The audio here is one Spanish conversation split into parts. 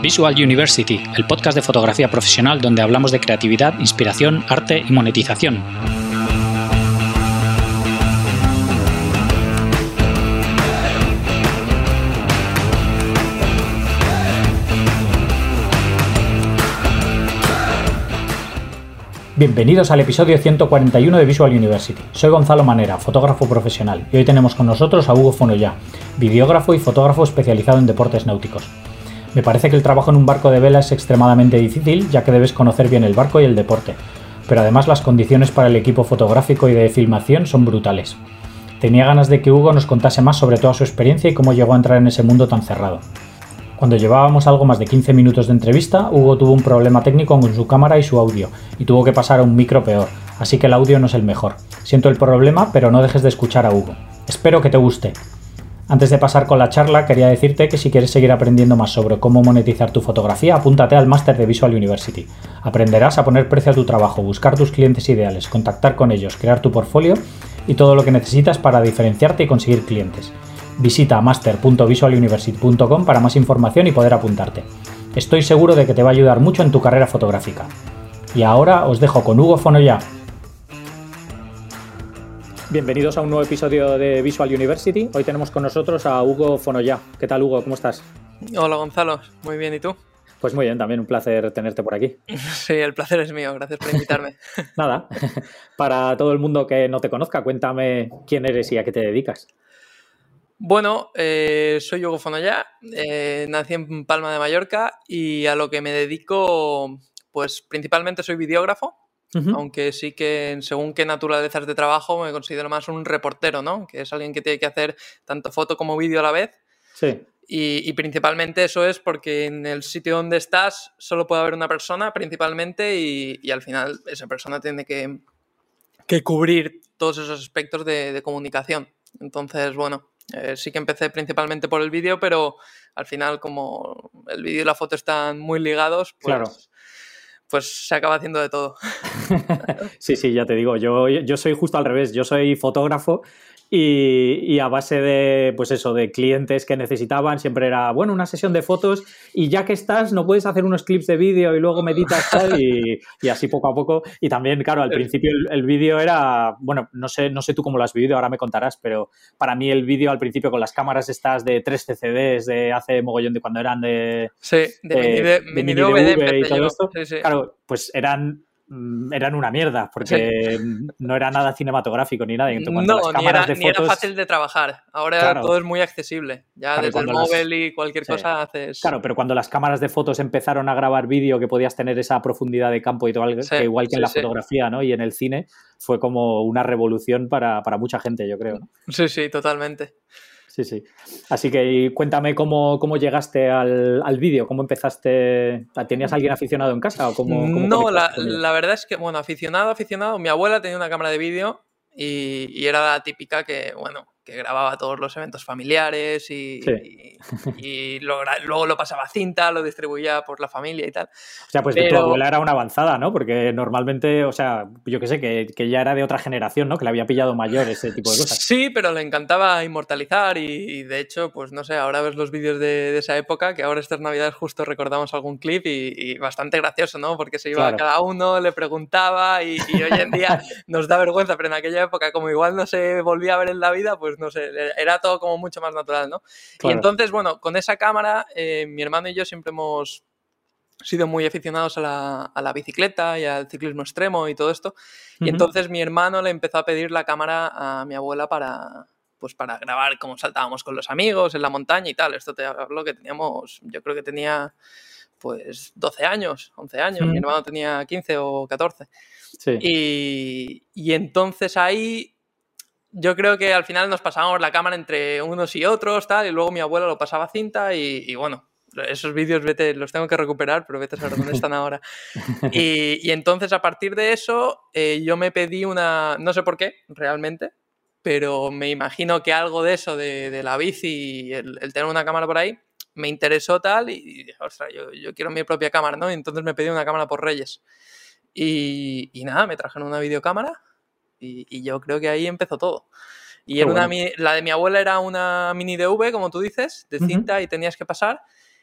Visual University, el podcast de fotografía profesional donde hablamos de creatividad, inspiración, arte y monetización. Bienvenidos al episodio 141 de Visual University. Soy Gonzalo Manera, fotógrafo profesional, y hoy tenemos con nosotros a Hugo Fonollá, videógrafo y fotógrafo especializado en deportes náuticos. Me parece que el trabajo en un barco de vela es extremadamente difícil, ya que debes conocer bien el barco y el deporte, pero además las condiciones para el equipo fotográfico y de filmación son brutales. Tenía ganas de que Hugo nos contase más sobre toda su experiencia y cómo llegó a entrar en ese mundo tan cerrado. Cuando llevábamos algo más de 15 minutos de entrevista, Hugo tuvo un problema técnico con su cámara y su audio, y tuvo que pasar a un micro peor, así que el audio no es el mejor. Siento el problema, pero no dejes de escuchar a Hugo. Espero que te guste. Antes de pasar con la charla, quería decirte que si quieres seguir aprendiendo más sobre cómo monetizar tu fotografía, apúntate al máster de Visual University. Aprenderás a poner precio a tu trabajo, buscar tus clientes ideales, contactar con ellos, crear tu portfolio y todo lo que necesitas para diferenciarte y conseguir clientes. Visita master.visualuniversity.com para más información y poder apuntarte. Estoy seguro de que te va a ayudar mucho en tu carrera fotográfica. Y ahora os dejo con Hugo Fonollá. Bienvenidos a un nuevo episodio de Visual University. Hoy tenemos con nosotros a Hugo Fonollá. ¿Qué tal, Hugo? ¿Cómo estás? Hola, Gonzalo. Muy bien, ¿y tú? Pues muy bien, también un placer tenerte por aquí. Sí, el placer es mío. Gracias por invitarme. Nada, para todo el mundo que no te conozca, cuéntame quién eres y a qué te dedicas. Bueno, soy Hugo Fonollá, nací en Palma de Mallorca y a lo que me dedico, pues principalmente soy videógrafo, aunque sí que según qué naturalezas de trabajo me considero más un reportero, ¿no? Que es alguien que tiene que hacer tanto foto como vídeo a la vez. Sí. Y principalmente eso es porque en el sitio donde estás solo puede haber una persona principalmente y al final esa persona tiene que cubrir todos esos aspectos de comunicación. Entonces, bueno, sí que empecé principalmente por el vídeo, pero al final como el vídeo y la foto están muy ligados, pues, claro, pues se acaba haciendo de todo. Sí, ya te digo, yo soy justo al revés, yo soy fotógrafo y a base de, pues eso, de clientes que necesitaban, siempre era, bueno, una sesión de fotos y ya que estás, no puedes hacer unos clips de vídeo y luego meditas tal y así poco a poco. Y también, claro, al principio el vídeo era, bueno, no sé tú cómo lo has vivido, ahora me contarás, pero para mí el vídeo al principio con las cámaras estas de 3 CCDs de hace mogollón de cuando eran de... Sí, de mini DVD y todo yo. esto, Sí. Claro, pues eran una mierda, porque no era nada cinematográfico ni nada. Y no, las cámaras ni era fácil de trabajar. Ahora claro, todo es muy accesible. Ya claro, desde el móvil y cualquier cosa haces... Claro, pero cuando las cámaras de fotos empezaron a grabar vídeo, que podías tener esa profundidad de campo y todo, que igual que en la fotografía, ¿no? Y en el cine, fue como una revolución para mucha gente, yo creo, ¿no? Sí, totalmente. Sí. Así que cuéntame cómo llegaste al vídeo, cómo empezaste. ¿Tenías alguien aficionado en casa? ¿O cómo no, la verdad es que, bueno, aficionado, mi abuela tenía una cámara de vídeo y era la típica que, bueno, que grababa todos los eventos familiares y luego lo pasaba a cinta, lo distribuía por la familia y tal. O sea, pues tu abuela era una avanzada, ¿no? Porque normalmente, o sea, yo qué sé, que ya era de otra generación, ¿no? Que le había pillado mayor ese tipo de cosas. Sí, pero le encantaba inmortalizar y de hecho, pues no sé, ahora ves los vídeos de esa época, que ahora estas navidades justo recordamos algún clip y bastante gracioso, ¿no? Porque se iba a cada uno, le preguntaba y hoy en día nos da vergüenza, pero en aquella época, como igual no se volvía a ver en la vida, pues no sé, era todo como mucho más natural, ¿no? Claro. Y entonces, bueno, con esa cámara, mi hermano y yo siempre hemos sido muy aficionados a la bicicleta y al ciclismo extremo y todo esto. Y entonces mi hermano le empezó a pedir la cámara a mi abuela para grabar cómo saltábamos con los amigos en la montaña y tal. Esto te hablo que teníamos, yo creo que tenía pues 12 años, 11 años. Mi hermano tenía 15 o 14. Sí. Y entonces ahí yo creo que al final nos pasábamos la cámara entre unos y otros, tal, y luego mi abuela lo pasaba a cinta y bueno, esos vídeos los tengo que recuperar, pero vete a saber dónde están ahora. Y entonces a partir de eso yo me pedí no sé por qué realmente, pero me imagino que algo de eso, de la bici y el tener una cámara por ahí, me interesó tal y dije, ostras, yo quiero mi propia cámara, ¿no? Y entonces me pedí una cámara por Reyes. Y nada, me trajeron una videocámara y yo creo que ahí empezó todo. Y era la de mi abuela era una mini DV, como tú dices, de cinta y tenías que pasar.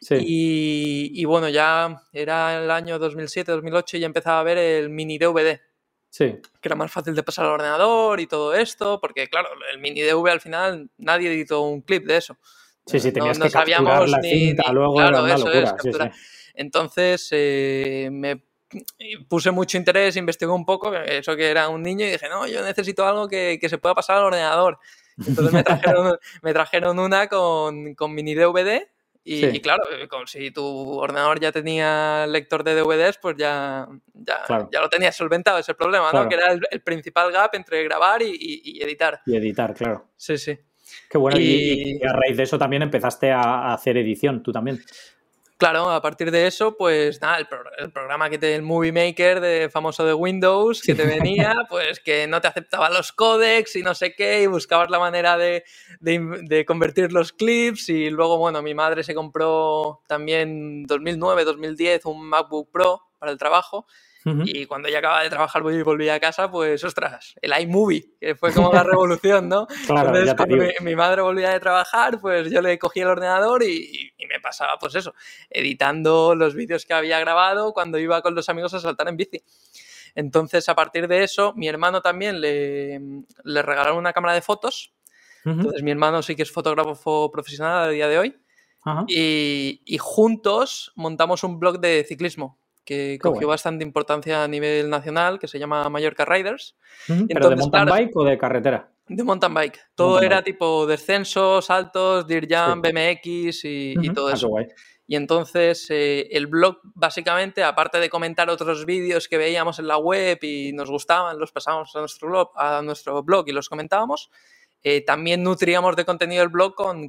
Sí. Y bueno, ya era el año 2007-2008 y ya empezaba a ver el mini DVD. Sí. Que era más fácil de pasar al ordenador y todo esto, porque claro, el mini DV al final nadie editó un clip de eso. Sí, tenías que capturar la cinta, luego claro, era una eso locura. Es, capturar. Entonces me puse mucho interés, investigué un poco, eso que era un niño, y dije, no, yo necesito algo que se pueda pasar al ordenador. Entonces me trajeron una con mini DVD. Y claro, si tu ordenador ya tenía lector de DVDs, pues ya lo tenías solventado ese problema, ¿no? Que era el principal gap entre grabar y editar. Y editar, claro. Sí. Qué bueno. Y a raíz de eso también empezaste a hacer edición, tú también. Claro, a partir de eso, pues nada, el programa el Movie Maker famoso de Windows que te venía, pues que no te aceptaba los códecs y no sé qué, y buscabas la manera de convertir los clips. Y luego, bueno, mi madre se compró también 2009, 2010 un MacBook Pro para el trabajo. Y cuando ya acababa de trabajar y volví a casa, pues, ostras, el iMovie, que fue como la revolución, ¿no? Claro, entonces, cuando mi madre volvía de trabajar, pues yo le cogía el ordenador y me pasaba, pues eso, editando los vídeos que había grabado cuando iba con los amigos a saltar en bici. Entonces, a partir de eso, mi hermano también le regalaron una cámara de fotos. Entonces, mi hermano sí que es fotógrafo profesional a día de hoy. Y juntos montamos un blog de ciclismo que cogió bastante importancia a nivel nacional, que se llama Mallorca Riders. ¿Pero de mountain bike o de carretera? De mountain bike. Todo era tipo descensos, saltos, dirt jump, BMX y todo eso. Guay. Y entonces el blog, básicamente, aparte de comentar otros vídeos que veíamos en la web y nos gustaban, los pasábamos a nuestro blog y los comentábamos, también nutríamos de contenido el blog con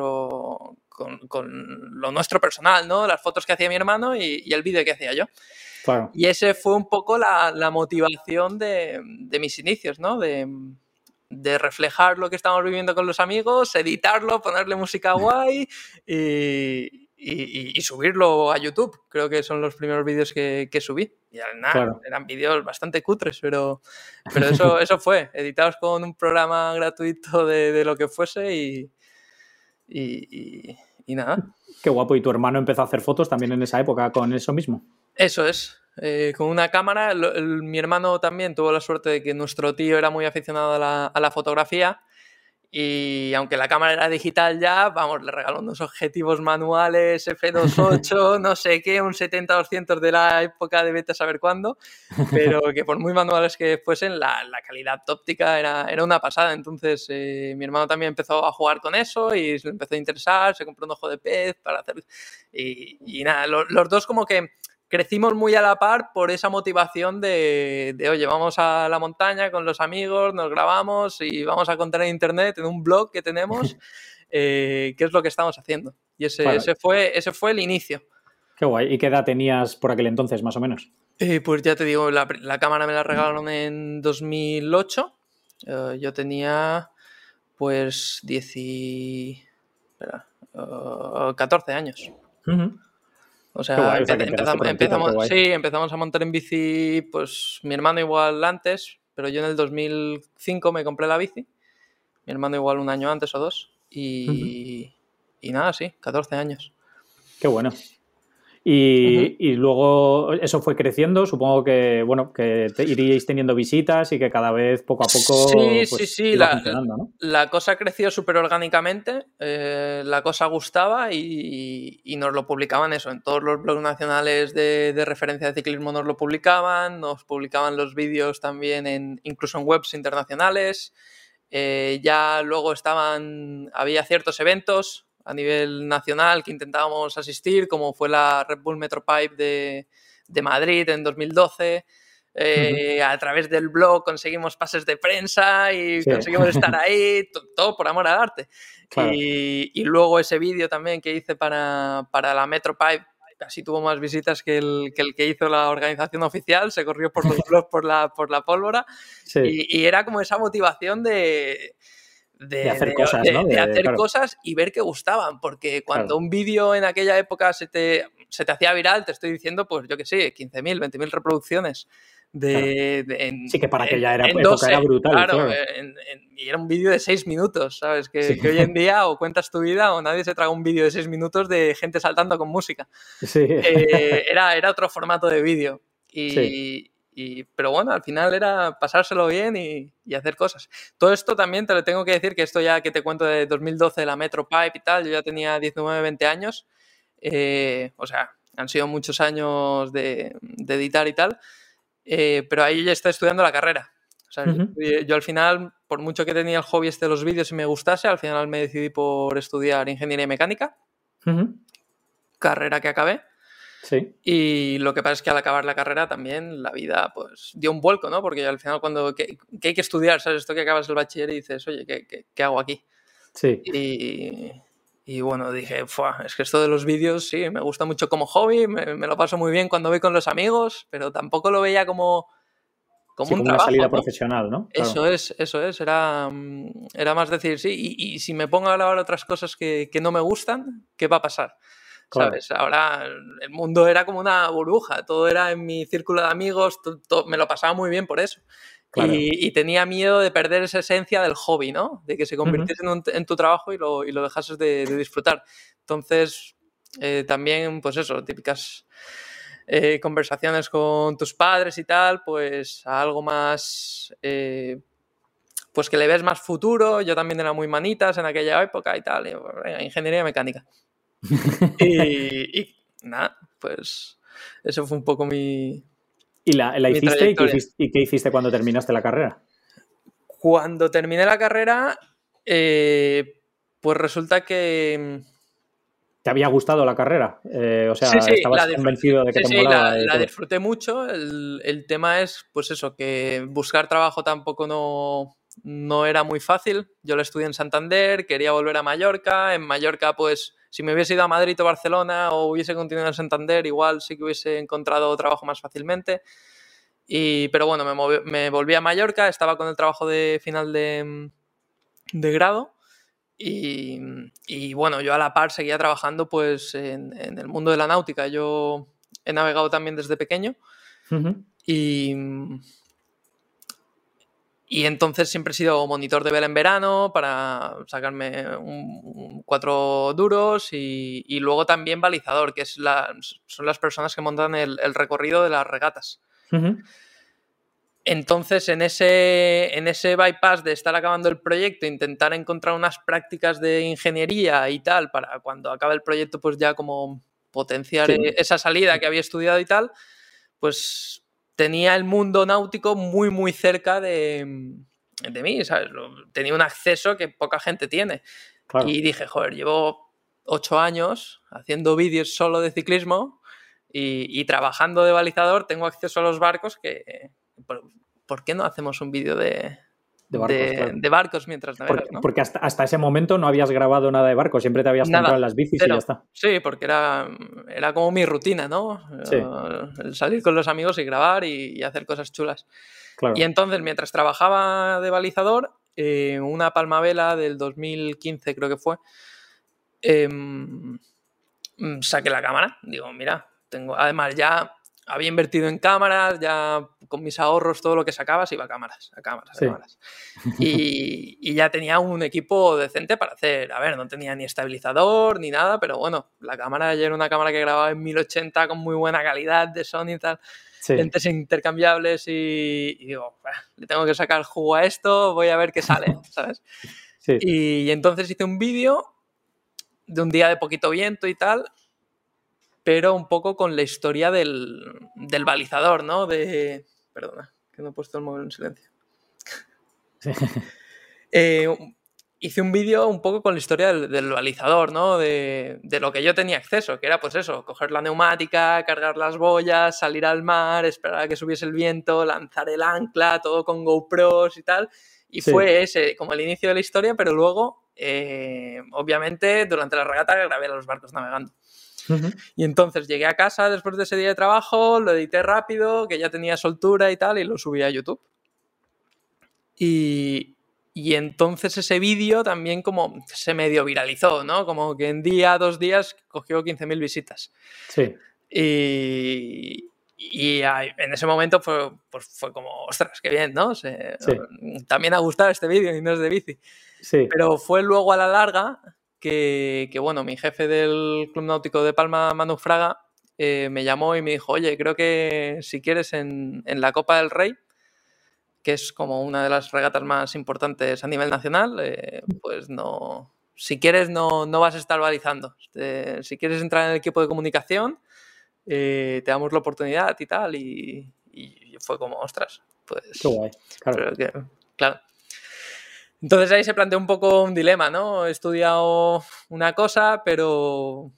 lo nuestro personal, ¿no? Las fotos que hacía mi hermano y el vídeo que hacía yo. Claro. Y ese fue un poco la motivación de mis inicios, ¿no? De reflejar lo que estamos viviendo con los amigos, editarlo, ponerle música guay y subirlo a YouTube. Creo que son los primeros vídeos que subí. Y nada, eran vídeos bastante cutres, pero eso fue, editados con un programa gratuito de lo que fuese y nada. Qué guapo. ¿Y tu hermano empezó a hacer fotos también en esa época con eso mismo? Eso es. Con una cámara. Mi hermano también tuvo la suerte de que nuestro tío era muy aficionado a la fotografía y aunque la cámara era digital ya, vamos, le regaló unos objetivos manuales F2.8, no sé qué, un 70-200 de la época de vete a saber cuándo, pero que por muy manuales que fuesen, la calidad óptica era una pasada. Entonces mi hermano también empezó a jugar con eso y se empezó a interesar, se compró un ojo de pez para hacer... Y nada, los dos como que crecimos muy a la par por esa motivación de oye, vamos a la montaña con los amigos, nos grabamos y vamos a contar en internet, en un blog que tenemos, qué es lo que estamos haciendo. Y ese fue el inicio. Qué guay. ¿Y qué edad tenías por aquel entonces, más o menos? Pues ya te digo, la cámara me la regalaron en 2008. Yo tenía pues 14 años. O sea, empezamos a montar en bici, pues mi hermano igual antes, pero yo en el 2005 me compré la bici, mi hermano igual un año antes o dos, y nada, sí, 14 años. Qué bueno. Y luego eso fue creciendo, supongo que, bueno, que iríais teniendo visitas y que cada vez poco a poco sí, iba funcionando, ¿no? La cosa creció súper orgánicamente, la cosa gustaba y nos lo publicaban eso, en todos los blogs nacionales de referencia de ciclismo nos publicaban los vídeos también incluso en webs internacionales, ya luego había ciertos eventos a nivel nacional que intentábamos asistir, como fue la Red Bull Metropipe de Madrid en 2012. A través del blog conseguimos pases de prensa y conseguimos estar ahí, todo por amor al arte. Claro. Y luego ese vídeo también que hice para la Metropipe, casi tuvo más visitas que el que hizo la organización oficial, se corrió por los blogs por la pólvora. Y era como esa motivación de hacer cosas, ¿no? De hacer cosas y ver que gustaban, porque cuando un vídeo en aquella época se te hacía viral, te estoy diciendo, pues yo qué sé, 15.000, 20.000 reproducciones Sí, que para aquella época era brutal. Claro. Y era un vídeo de 6 minutos, ¿sabes? Que hoy en día o cuentas tu vida o nadie se traga un vídeo de 6 minutos de gente saltando con música. Sí. Era otro formato de vídeo. Pero bueno, al final era pasárselo bien y hacer cosas. Todo esto también te lo tengo que decir, que esto ya que te cuento de 2012, la Metropipe y tal, yo ya tenía 19, 20 años. O sea, han sido muchos años de editar y tal. Pero ahí ya estoy estudiando la carrera. O sea, yo al final, por mucho que tenía el hobby este de los vídeos y me gustase, al final me decidí por estudiar ingeniería mecánica, carrera que acabé. Sí. Y lo que pasa es que al acabar la carrera también la vida pues dio un vuelco, ¿no? Porque al final cuando ¿qué hay que estudiar? ¿Sabes? Esto que acabas el bachiller y dices, oye, ¿qué hago aquí? Sí. Y bueno, dije, es que esto de los vídeos sí, me gusta mucho como hobby, me lo paso muy bien cuando voy con los amigos, pero tampoco lo veía como un como trabajo, una salida ¿no? Profesional, ¿no? Claro. Eso es, era más decir, sí, y si me pongo a grabar otras cosas que no me gustan, ¿qué va a pasar? Claro. ¿Sabes? Ahora el mundo era como una burbuja, todo era en mi círculo de amigos, me lo pasaba muy bien por eso. Claro. Y tenía miedo de perder esa esencia del hobby, ¿no? De que se convirtiese en tu trabajo y lo dejases de disfrutar. Entonces, también, pues eso, típicas conversaciones con tus padres y tal, pues a algo más... pues que le ves más futuro. Yo también era muy manitas en aquella época y tal. Ingeniería mecánica. y nada, pues eso fue un poco mi... ¿Y la hiciste? ¿Y qué hiciste cuando terminaste la carrera? Cuando terminé la carrera, pues resulta que... ¿Te había gustado la carrera? O sea, sí, ¿estabas convencido de que te molaba? La disfruté mucho. El tema es, pues eso, que buscar trabajo tampoco no era muy fácil. Yo lo estudié en Santander, quería volver a Mallorca. En Mallorca, pues, si me hubiese ido a Madrid o Barcelona o hubiese continuado en Santander, igual sí que hubiese encontrado trabajo más fácilmente. Pero bueno, me volví a Mallorca, estaba con el trabajo de final de grado. Y bueno, yo a la par seguía trabajando pues en el mundo de la náutica. Yo he navegado también desde pequeño. Y entonces siempre he sido monitor de vela en verano para sacarme 4 duros y luego también balizador, que son las personas que montan el recorrido de las regatas. Entonces, en ese bypass de estar acabando el proyecto, intentar encontrar unas prácticas de ingeniería y tal, para cuando acabe el proyecto, pues ya como potenciar esa salida que había estudiado y tal, pues tenía el mundo náutico muy, muy cerca de mí, ¿sabes? Tenía un acceso que poca gente tiene. Claro. Y dije, joder, llevo 8 años haciendo vídeos solo de ciclismo y trabajando de balizador, tengo acceso a los barcos que... ¿Por qué no hacemos un vídeo de barcos mientras navegas? Porque hasta ese momento no habías grabado nada de barcos, siempre te habías centrado en las bicis y ya está. Sí, porque era como mi rutina, ¿no? Sí. El salir con los amigos y grabar y hacer cosas chulas. Claro. Y entonces, mientras trabajaba de balizador, una Palmavela del 2015 creo que fue, saqué la cámara. Digo, mira, además ya... había invertido en cámaras, ya con mis ahorros todo lo que sacaba se iba a cámaras. Y ya tenía un equipo decente para hacer. A ver, no tenía ni estabilizador ni nada, pero bueno, la cámara ya era una cámara que grababa en 1080 con muy buena calidad de Sony y tal, lentes intercambiables y digo, le tengo que sacar jugo a esto, voy a ver qué sale, ¿sabes? Sí. Y entonces hice un vídeo de un día de poquito viento y tal, pero un poco con la historia del balizador, ¿no? Perdona, que no he puesto el móvil en silencio. Sí. Hice un vídeo un poco con la historia del balizador, ¿no? De lo que yo tenía acceso, que era pues eso, coger la neumática, cargar las boyas, salir al mar, esperar a que subiese el viento, lanzar el ancla, todo con GoPros y tal. Y fue ese como el inicio de la historia, pero luego, obviamente, durante la regata grabé a los barcos navegando. Y entonces llegué a casa después de ese día de trabajo, lo edité rápido, que ya tenía soltura y tal, y lo subí a YouTube. Y entonces ese vídeo también como se medio viralizó, ¿no? Como que en 2 días cogió 15.000 visitas. Sí. en ese momento fue como, ostras, qué bien, ¿no? También ha gustado este vídeo y no es de bici. Sí. Pero fue luego a la larga que bueno, mi jefe del Club Náutico de Palma, Manu Fraga, me llamó y me dijo, oye, creo que si quieres en la Copa del Rey, que es como una de las regatas más importantes a nivel nacional, pues no, si quieres no vas a estar balizando. Si quieres entrar en el equipo de comunicación, te damos la oportunidad y tal, y fue como, ostras, pues... Qué guay, claro. Claro. Entonces ahí se planteó un poco un dilema, ¿no? He estudiado una cosa, pero...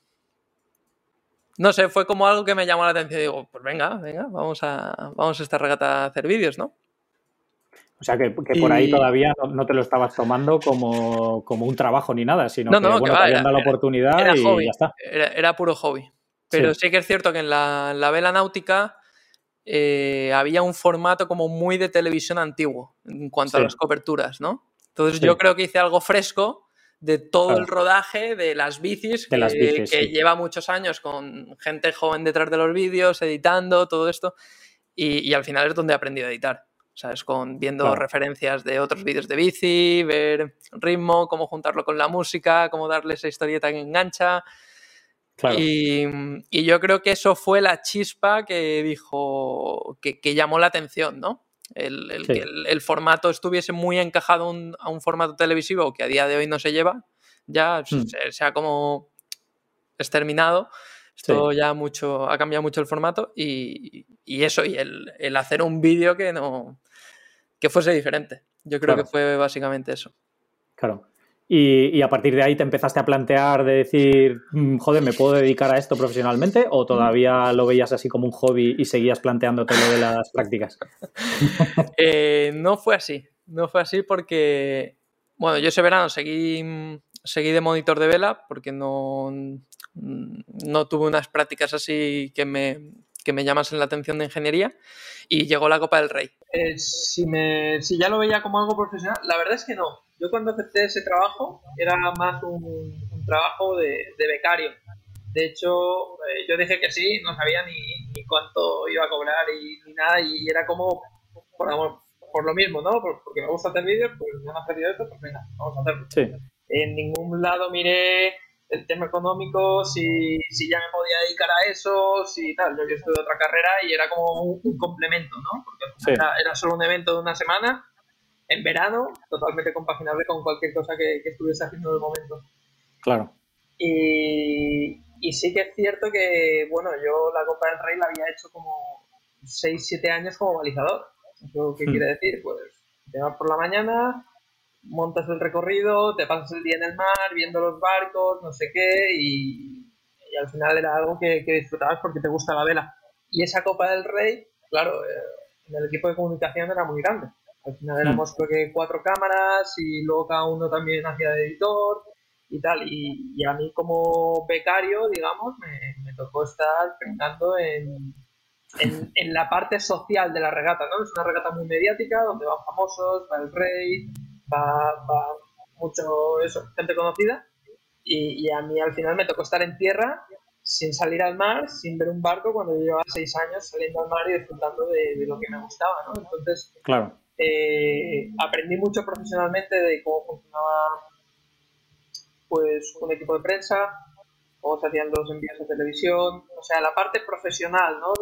No sé, fue como algo que me llamó la atención. Digo, pues venga, vamos a esta regata a hacer vídeos, ¿no? O sea, que por ahí todavía no te lo estabas tomando como un trabajo ni nada, sino que bueno, te habían dado la oportunidad y hobby, ya está. Era puro hobby. Pero sí que es cierto que en la vela náutica había un formato como muy de televisión antiguo en cuanto a las coberturas, ¿no? Entonces yo creo que hice algo fresco de todo el rodaje de las bicis, que lleva muchos años con gente joven detrás de los vídeos, editando, todo esto, y al final es donde he aprendido a editar. ¿Sabes? Viendo referencias de otros vídeos de bici, ver ritmo, cómo juntarlo con la música, cómo darle esa historieta que engancha. Claro. Y yo creo que eso fue la chispa que dijo, que llamó la atención, ¿no? Que el formato estuviese muy encajado a un formato televisivo que a día de hoy no se lleva, ya se ha como exterminado. Esto ya ha cambiado mucho el formato y eso, y el hacer un vídeo que fuese diferente. Yo creo que fue básicamente eso. Claro. Y a partir de ahí te empezaste a plantear de decir, joder, ¿me puedo dedicar a esto profesionalmente? ¿O todavía lo veías así como un hobby y seguías planteándote lo de las prácticas? No fue así. No fue así porque, bueno, yo ese verano seguí de monitor de vela porque no tuve unas prácticas así que me llamasen la atención de ingeniería, y llegó la Copa del Rey. Si ya lo veía como algo profesional, la verdad es que no. Yo cuando acepté ese trabajo era más un trabajo de becario. De hecho, yo dije que sí, no sabía ni cuánto iba a cobrar ni nada, y era como por lo mismo, ¿no? Porque me gusta hacer vídeos, pues me han ofrecido esto, pues venga, vamos a hacerlo. Sí. En ningún lado miré el tema económico, si ya me podía dedicar a eso, si tal. Yo estudié otra carrera y era como un complemento, ¿no? Porque era solo un evento de una semana, en verano, totalmente compaginable con cualquier cosa que estuviese haciendo en el momento. Claro. Y sí que es cierto que, bueno, yo la Copa del Rey la había hecho como 6-7 años como balizador. ¿Eso qué quiere decir? Pues te vas por la mañana, montas el recorrido, te pasas el día en el mar, viendo los barcos, no sé qué, y al final era algo que disfrutabas porque te gusta la vela. Y esa Copa del Rey, claro, en el equipo de comunicación era muy grande. Al final éramos creo que 4 cámaras y luego cada uno también hacía de editor y tal. Y a mí como becario, digamos, me tocó estar pensando en la parte social de la regata, ¿no? Es una regata muy mediática donde van famosos, va el rey, va mucho eso, gente conocida, y a mí al final me tocó estar en tierra sin salir al mar, sin ver un barco, cuando yo llevaba 6 años saliendo al mar y disfrutando de lo que me gustaba, ¿no? Entonces, claro. Aprendí mucho profesionalmente de cómo funcionaba pues un equipo de prensa, cómo se hacían los envíos a televisión, o sea, la parte profesional, ¿no?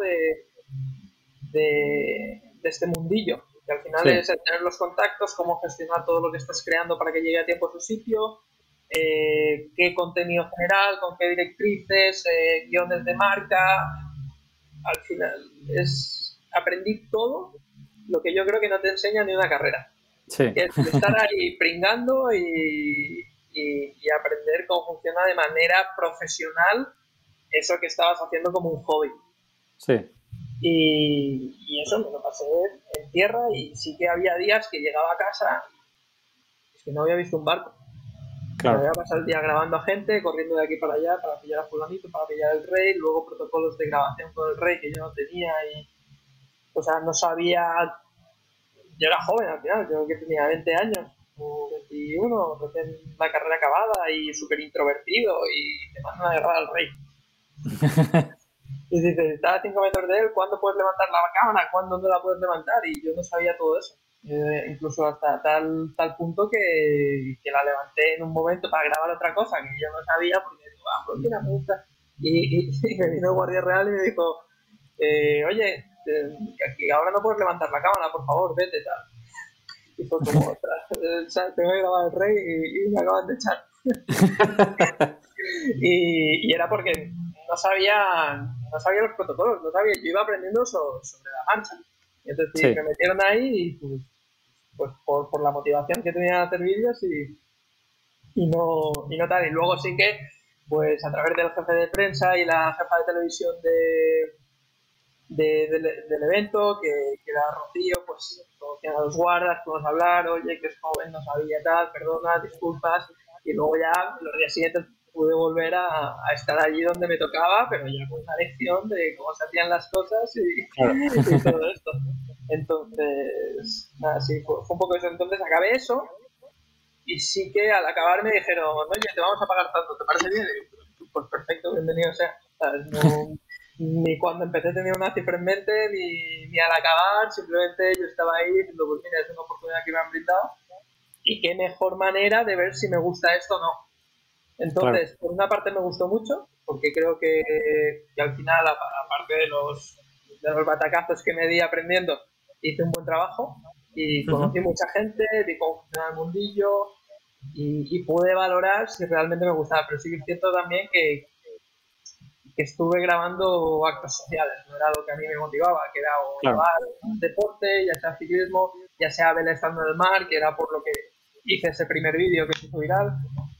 de este mundillo, que al final es el tener los contactos, cómo gestionar todo lo que estás creando para que llegue a tiempo a su sitio, qué contenido general, con qué directrices, guiones de marca. Al final aprendí todo lo que yo creo que no te enseña ni una carrera. Sí. Que es estar ahí pringando y aprender cómo funciona de manera profesional eso que estabas haciendo como un hobby. Sí. Y eso me lo pasé en tierra, y sí que había días que llegaba a casa y que no había visto un barco. Claro. Me había pasado el día grabando a gente, corriendo de aquí para allá para pillar a fulanito, para pillar el rey, luego protocolos de grabación con el rey que yo no tenía, o sea, no sabía. Yo era joven al final, yo que tenía 20 años o 21, recién la carrera acabada y súper introvertido, y te mandan a grabar al rey. Y dice, está a 5 metros de él, ¿cuándo puedes levantar la cámara? ¿Cuándo no la puedes levantar? Y yo no sabía todo eso. Incluso hasta tal punto que la levanté en un momento para grabar otra cosa que yo no sabía, porque digo, pues mira, me gusta. Y me vino el guardia real y me dijo, oye, que ahora no puedes levantar la cámara, por favor, vete, tal. Y fue como, tengo que grabar el rey y me acaban de echar. y era porque no sabía los protocolos, no sabía, yo iba aprendiendo sobre la marcha. Y entonces sí, me metieron ahí y pues por la motivación que tenía de hacer vídeos y no tal. Y luego sí que, pues a través del jefe de prensa y la jefa de televisión del evento, que era Rocío, pues conocían a los guardas, pudimos hablar, oye, que es joven, no sabía tal, perdona, disculpas. Y luego ya los días siguientes pude volver a estar allí donde me tocaba, pero ya con una lección de cómo se hacían las cosas y todo esto. Entonces, nada, sí, fue un poco eso. Entonces acabé eso y sí que al acabar me dijeron, oye, te vamos a pagar tanto, ¿te parece bien? Y yo, pues perfecto, bienvenido sea. No, ni cuando empecé tenía una cifra en mente, ni al acabar, simplemente yo estaba ahí diciendo, pues mira, es una oportunidad que me han brindado y qué mejor manera de ver si me gusta esto o no. Entonces, por una parte me gustó mucho, porque creo que al final, aparte de los batacazos que me di aprendiendo, hice un buen trabajo y conocí mucha gente, vi cómo funcionaba el mundillo y pude valorar si realmente me gustaba. Pero sí que es cierto también que estuve grabando actos sociales, no era lo que a mí me motivaba, que era o llevar un deporte, ya sea ciclismo, ya sea ver estando en el mar, que era por lo que hice ese primer vídeo que se hizo viral.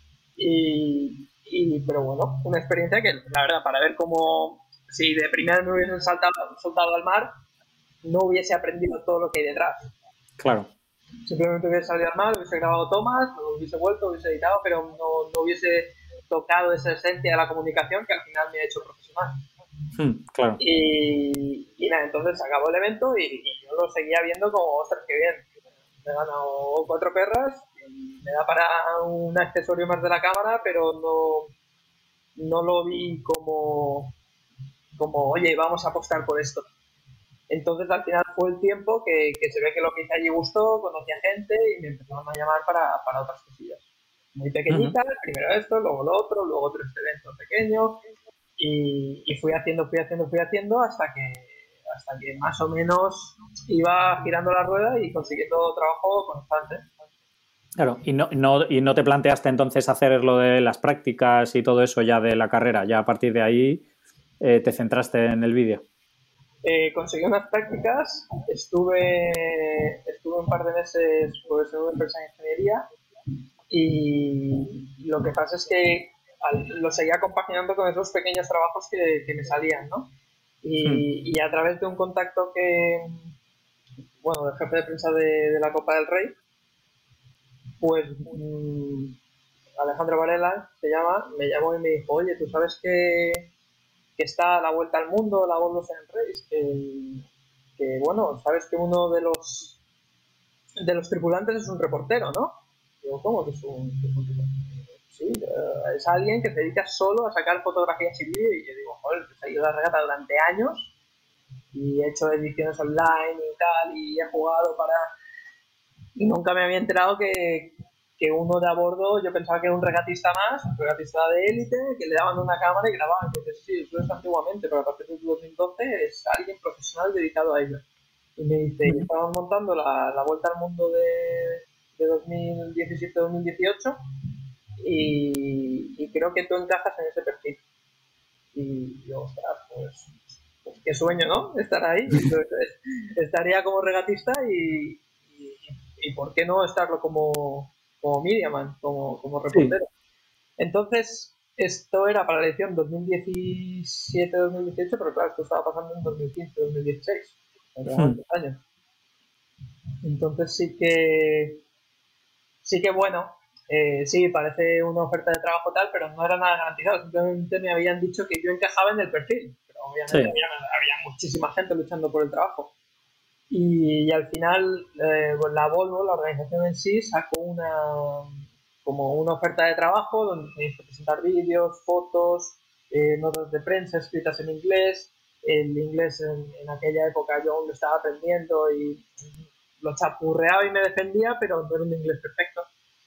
Pero bueno, una experiencia que la verdad, para ver cómo si de primera me hubiesen soltado al mar, no hubiese aprendido todo lo que hay detrás. Claro. Simplemente hubiese salido al mar, hubiese grabado tomas, hubiese vuelto, hubiese editado, pero no hubiese tocado esa esencia de la comunicación que al final me ha hecho profesional. Claro. Y nada, entonces acabó el evento y yo lo seguía viendo como, ostras, qué bien, me he ganado 4 perras y me da para un accesorio más de la cámara, pero no lo vi como, oye, vamos a apostar por esto. Entonces al final fue el tiempo que se ve que lo que hice allí gustó, conocí a gente y me empezaron a llamar para otras cosillas. Muy pequeñitas, primero esto, luego lo otro, luego otro evento pequeño y fui haciendo hasta que más o menos iba girando la rueda y consiguiendo trabajo constante. Claro, y no te planteaste entonces hacer lo de las prácticas y todo eso ya de la carrera, ya a partir de ahí te centraste en el vídeo. Conseguí unas prácticas, estuve un par de meses pues, en una empresa de ingeniería y lo que pasa es que lo seguía compaginando con esos pequeños trabajos que me salían, ¿no? Y a través de un contacto del jefe de prensa de la Copa del Rey, pues Alejandro Varela se llama, me llamó y me dijo, oye, ¿tú sabes que está a la vuelta al mundo la Volvo Seven Race? Que bueno, sabes que uno de los tripulantes es un reportero, ¿no? Digo, ¿cómo que es un reportero? Sí, es alguien que se dedica solo a sacar fotografías y vídeo y yo digo, joder, he seguido la regata durante años y he hecho ediciones online y tal y he jugado y nunca me había enterado que uno de a bordo, yo pensaba que era un regatista más, un regatista de élite, que le daban una cámara y grababan. Entonces sí, eso es antiguamente, pero a partir de 2012 es alguien profesional dedicado a ello. Y me dice, estaban montando la Vuelta al Mundo de 2017-2018 y creo que tú encajas en ese perfil. Y yo, ostras, pues qué sueño, ¿no? Estar ahí. Entonces, estaría como regatista y ¿por qué no estarlo como mediaman, como reportero? Sí. Entonces, esto era para la edición 2017-2018, pero claro, esto estaba pasando en 2015-2016, años. Entonces sí que bueno, sí, parece una oferta de trabajo tal, pero no era nada garantizado. Simplemente me habían dicho que yo encajaba en el perfil, pero obviamente había muchísima gente luchando por el trabajo. Y al final, la Volvo, la organización en sí, sacó como una oferta de trabajo donde tenéis que presentar vídeos, fotos, notas de prensa escritas en inglés, el inglés en aquella época yo aún lo estaba aprendiendo y lo chapurreaba y me defendía, pero no era un inglés perfecto.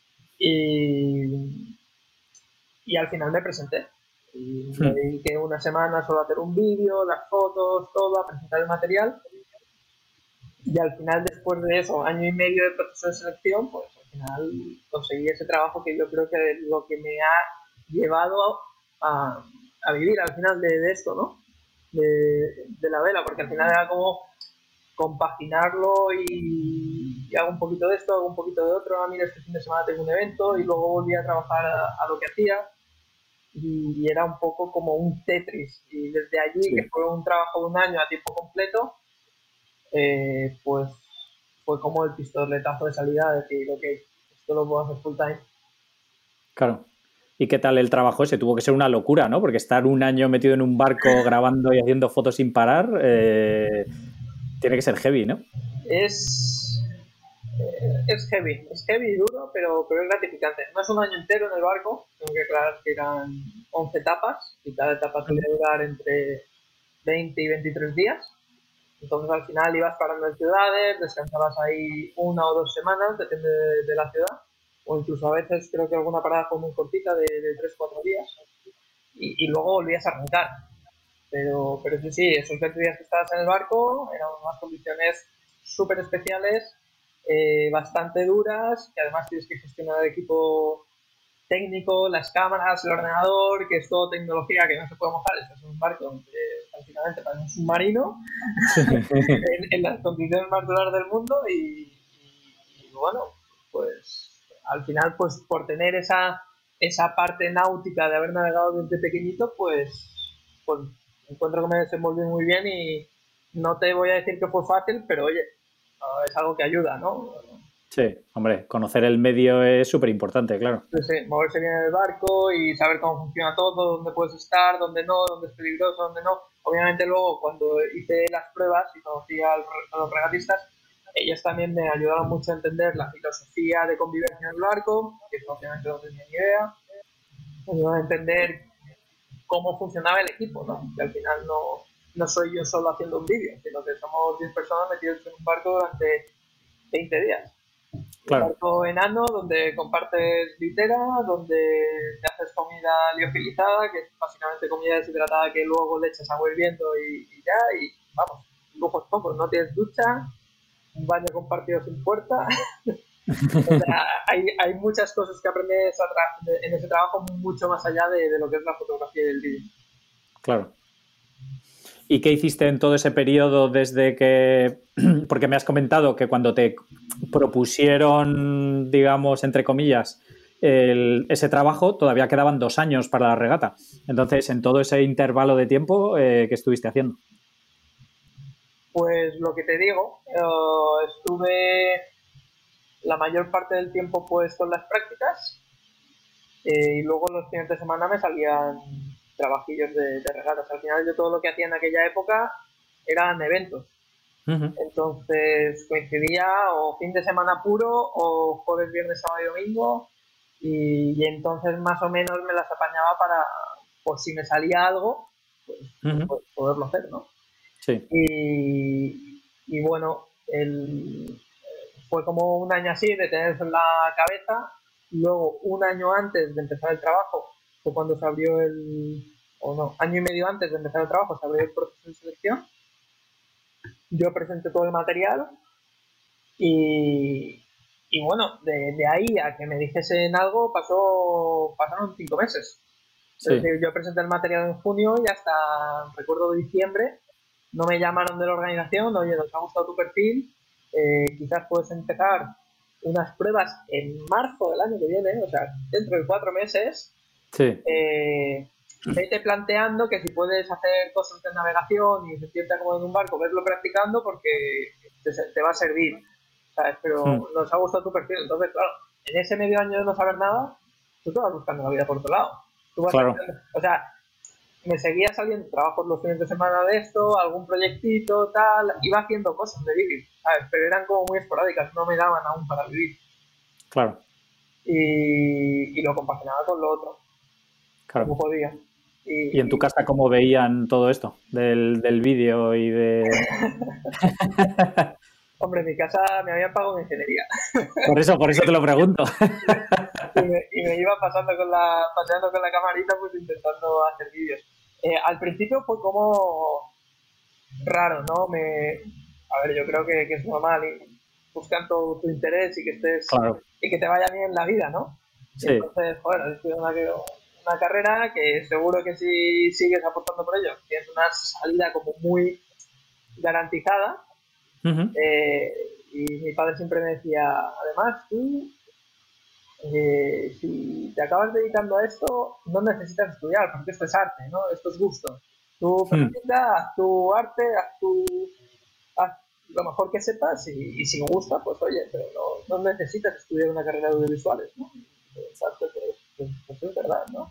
Y al final me presenté. Y me dediqué una semana solo a hacer un vídeo, las fotos, todo, a presentar el material. Y al final, después de eso, año y medio de proceso de selección, pues al final conseguí ese trabajo que yo creo que es lo que me ha llevado a vivir al final de esto, ¿no? De la vela, porque al final era como compaginarlo y hago un poquito de esto, hago un poquito de otro, mira, este fin de semana tengo un evento y luego volví a trabajar a lo que hacía y era un poco como un Tetris. Y desde allí, que fue un trabajo de un año a tiempo completo, pues fue como el pistoletazo de salida de decir, ok, esto lo puedo hacer full time. Claro. ¿Y qué tal el trabajo ese? Tuvo que ser una locura, ¿no? Porque estar un año metido en un barco grabando y haciendo fotos sin parar tiene que ser heavy, ¿no? Es heavy y duro, pero es gratificante. No es un año entero en el barco, tengo que aclarar que eran 11 etapas y cada etapa suele durar entre 20 y 23 días. Entonces al final ibas parando en ciudades, descansabas ahí 1 o 2 semanas, depende de la ciudad, o incluso a veces creo que alguna parada fue muy cortita de 3 o 4 días y luego volvías a arrancar. Pero sí, esos 20 días que estabas en el barco eran unas condiciones súper especiales, bastante duras, que además tienes que gestionar el equipo técnico, las cámaras, el ordenador, que es todo tecnología que no se puede mojar. Estás en un barco donde prácticamente parece un submarino en las condiciones más duras del mundo y bueno, pues al final pues por tener esa parte náutica de haber navegado desde pequeñito, pues encuentro que me desenvolví muy bien y no te voy a decir que fue fácil, pero oye, es algo que ayuda, ¿no? Sí, hombre, conocer el medio es súper importante, claro. Sí, moverse bien en el barco y saber cómo funciona todo, dónde puedes estar, dónde no, dónde es peligroso, dónde no. Obviamente luego cuando hice las pruebas y conocí a los regatistas, ellos también me ayudaron mucho a entender la filosofía de convivencia en el barco, que obviamente no tenía ni idea. Me ayudaron a entender cómo funcionaba el equipo, ¿no? Que al final no soy yo solo haciendo un vídeo, sino que somos 10 personas metidos en un barco durante 20 días. Claro. Un barco enano donde compartes litera, donde te haces comida liofilizada, que es básicamente comida deshidratada que luego le echas agua hirviendo y ya, y vamos, lujos pocos, no tienes ducha, un baño compartido sin puerta. O sea, hay muchas cosas que aprendes en ese trabajo mucho más allá de lo que es la fotografía y el vídeo. Claro. ¿Y qué hiciste en todo ese periodo desde que...? Porque me has comentado que cuando te propusieron, digamos, entre comillas, ese trabajo, todavía quedaban 2 años para la regata. Entonces, en todo ese intervalo de tiempo, ¿qué estuviste haciendo? Pues lo que te digo, estuve la mayor parte del tiempo pues con las prácticas y luego los fines de semana me salían trabajillos de regatas. Al final yo todo lo que hacía en aquella época eran eventos. Entonces coincidía o fin de semana puro o jueves, viernes, sábado y domingo y entonces más o menos me las apañaba para, por si me salía algo, pues poderlo hacer, ¿no? Sí. Y bueno, fue como un año así de tener eso en la cabeza. Luego, un año antes de empezar el trabajo, fue cuando se abrió año y medio antes de empezar el trabajo, se abrió el proceso de selección. Yo presenté todo el material y bueno, de ahí a que me dijesen algo pasaron 5 meses. Sí. Es decir, yo presenté el material en junio y hasta, recuerdo, diciembre, no me llamaron de la organización, oye, nos ha gustado tu perfil, quizás puedes empezar unas pruebas en marzo del año que viene, o sea, dentro de 4 meses. Sí. Vete planteando que si puedes hacer cosas de navegación y sentirte como en un barco, verlo practicando porque te va a servir, ¿sabes? Pero nos ha gustado tu perfil, entonces, claro, en ese medio año de no saber nada, tú te vas buscando la vida por otro lado. Claro. O sea, me seguía saliendo trabajos los fines de semana de esto, algún proyectito, tal, iba haciendo cosas de vivir, ¿sabes? Pero eran como muy esporádicas, no me daban aún para vivir. Claro. Y lo compaginaba con lo otro, claro, como podía. ¿Y en tu casa cómo veían todo esto del vídeo y de...? Hombre, en mi casa me habían pagado en ingeniería. Por eso te lo pregunto. y me iba paseando con la camarita, pues intentando hacer vídeos. Al principio fue como raro, ¿no? A ver, yo creo que es normal y buscan tu interés y que estés claro. y que te vaya bien en la vida, ¿no? Sí. Entonces, bueno, he estudiado una carrera que seguro que si sigues apostando por ello, tienes una salida como muy garantizada. Y mi padre siempre me decía, además, tú, si te acabas dedicando a esto, no necesitas estudiar, porque esto es arte, ¿no? Esto es gusto. Tú practica, haz tu arte, haz lo mejor que sepas y si gusta, pues oye, pero no necesitas estudiar una carrera de audiovisuales, ¿no? Exacto, pues es verdad, ¿no?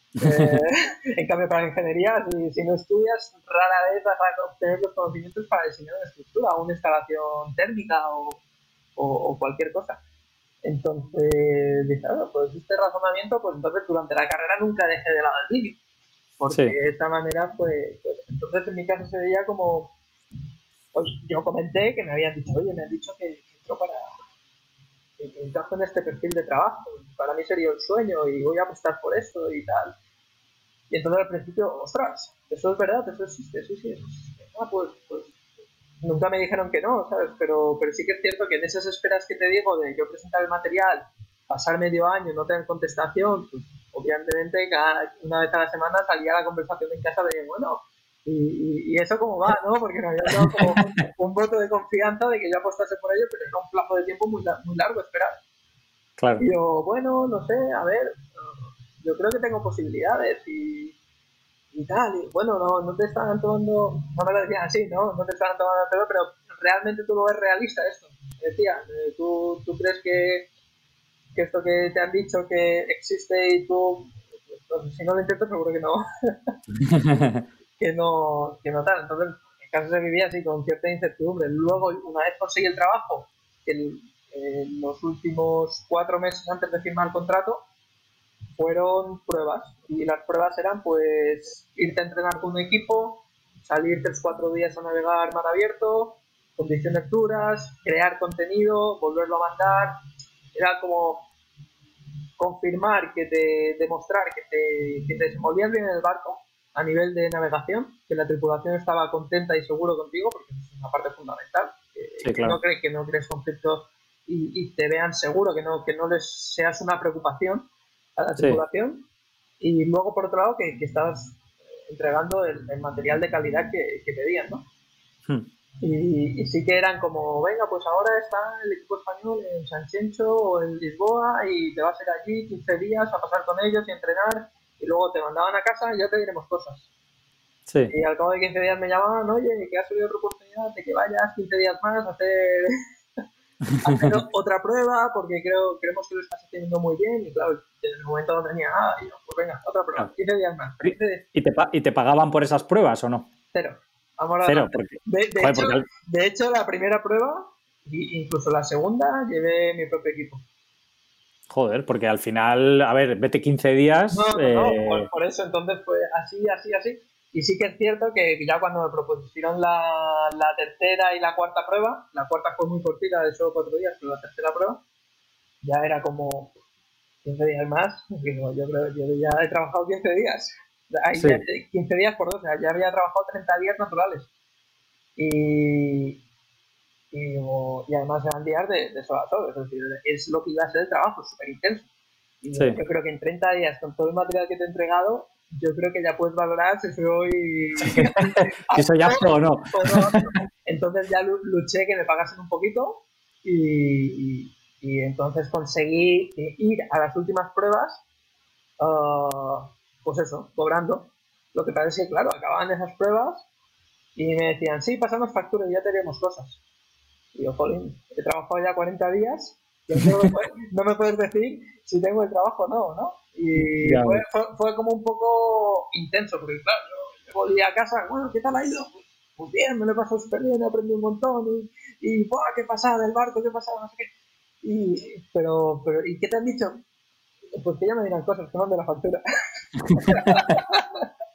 En cambio, para la ingeniería, si no estudias, rara vez vas a obtener los conocimientos para diseñar una estructura, una instalación térmica o cualquier cosa. Entonces, dije, pues este razonamiento, pues entonces durante la carrera nunca dejé de lado el vídeo. Porque de esta manera, pues, entonces en mi caso se veía como, pues yo comenté que me habían dicho, oye, me han dicho que entro para que encajo en este perfil de trabajo, para mí sería el sueño y voy a apostar por esto y tal. Y entonces al principio, ostras, eso es verdad, eso existe, sí, eso existe. Pues nunca me dijeron que no, ¿sabes? Pero sí que es cierto que en esas esperas que te digo de yo presentar el material, pasar medio año, no tener contestación, pues obviamente una vez a la semana salía la conversación en casa de, bueno, y eso cómo va, ¿no? Porque me habían dado como un voto de confianza de que yo apostase por ello, pero era un plazo de tiempo muy largo esperar. Claro. Y yo, bueno, no sé, a ver, yo creo que tengo posibilidades y tal, y bueno, no te estaban tomando, no me lo decían así, ¿no? No te estaban tomando el pelo, pero realmente tú lo ves realista esto. Decía, ¿tú crees que esto que te han dicho que existe y tú, pues, si no lo intento seguro que no, que no tal. Entonces, en caso se vivía así con cierta incertidumbre. Luego, una vez conseguí el trabajo, en los últimos 4 meses antes de firmar el contrato, fueron pruebas y las pruebas eran pues irte a entrenar con un equipo, salir 3-4 días a navegar mar abierto, condiciones duras, crear contenido, volverlo a mandar, era como confirmar demostrar que te desenvolvías bien en el barco a nivel de navegación, que la tripulación estaba contenta y seguro contigo, porque es una parte fundamental, sí, claro. que no crees conflictos y te vean seguro, que no les seas una preocupación a la tripulación. Y luego, por otro lado, que estás entregando el material de calidad que pedían, ¿no? Y sí que eran como, venga, pues ahora está el equipo español en San Chencho o en Lisboa y te vas a ir allí 15 días a pasar con ellos y entrenar y luego te mandaban a casa y ya te diremos cosas. Sí. Y al cabo de 15 días me llamaban, oye, que ha salido otra oportunidad de que vayas 15 días más a hacer otra prueba porque creemos que lo estás haciendo muy bien y claro, en el momento no tenía nada y yo, pues venga, otra prueba, 15 días más. 15 días. ¿Y te pagaban por esas pruebas o no? Cero. Cero, porque, de hecho, la primera prueba, incluso la segunda, llevé mi propio equipo. Joder, porque al final, a ver, vete 15 días... No, por eso entonces fue así. Y sí que es cierto que ya cuando me propusieron la tercera y la cuarta prueba, la cuarta fue muy cortita, de solo 4 días, pero la tercera prueba ya era como 15 días más. Yo ya he trabajado 15 días. Sí. 15 días por 2, o sea, ya había trabajado 30 días naturales. Y además eran días de sol a sol, es decir, es lo que iba a ser el trabajo, súper intenso. Y yo creo que en 30 días, con todo el material que te he entregado, yo creo que ya puedes valorar si soy... si soy apto o no. Entonces ya luché que me pagasen un poquito y entonces conseguí ir a las últimas pruebas, pues eso, cobrando. Lo que pasa es que, claro, acababan esas pruebas y me decían, sí, pasamos factura y ya tenemos cosas. Y yo, jolín, he trabajado ya 40 días y no me puedes decir si tengo el trabajo o no, ¿no? Y fue como un poco intenso, porque claro, yo volví a casa, bueno, ¿qué tal ha ido? Pues bien, me lo he pasado súper bien, he aprendido un montón y ¡buah, qué pasada del barco, qué pasada, no sé qué! Pero, ¿y qué te han dicho? Pues que ya me dirán cosas, que mande la factura.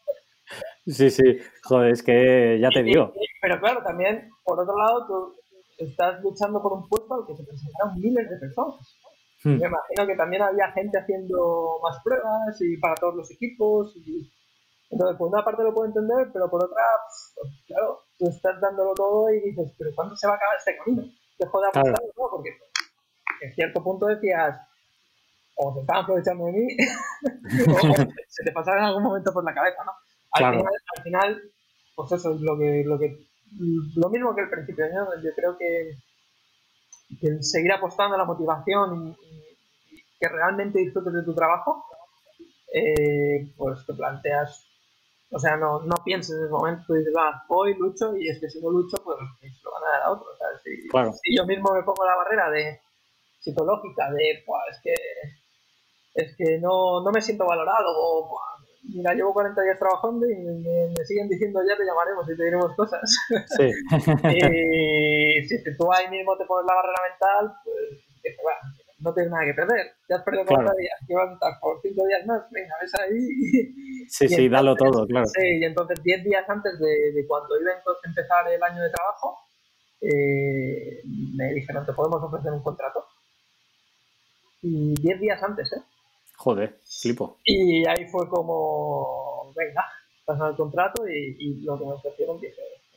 Sí, sí, joder, es que ya te digo. Pero claro, también, por otro lado, tú estás luchando por un puesto al que se presentaron miles de personas. Me imagino que también había gente haciendo más pruebas y para todos los equipos. Entonces, por una parte lo puedo entender, pero por otra, pues, claro, tú estás dándolo todo y dices, pero ¿cuándo se va a acabar este camino? Dejo de apostar, claro. ¿No? Porque en cierto punto decías, o se estaban aprovechando de mí, o se te pasaba en algún momento por la cabeza, ¿no? Al final, pues eso es lo mismo que el principio, ¿no? Yo creo que el seguir apostando a la motivación y que realmente disfrutes de tu trabajo, pues te planteas, o sea, no pienses en el momento, tú dices, hoy lucho y es que si no lucho, pues lo van a dar a otro. O sea, si yo mismo me pongo la barrera de psicológica de, pues, es que no me siento valorado, o mira, llevo 40 días trabajando y me siguen diciendo ya te llamaremos y te diremos cosas. Sí. Y si tú ahí mismo te pones la barrera mental, pues bueno, no tienes nada que perder. Ya has perdido 40 días, que vas a estar por 5 días más, venga, ves ahí. Sí, sí, dalo todo, claro. Sí, y entonces 10 días antes de cuando iba a empezar el año de trabajo, me dijeron, te podemos ofrecer un contrato. Y 10 días antes, Joder, flipo. Y ahí fue como, venga, pasan el contrato y lo que me ofrecieron dije...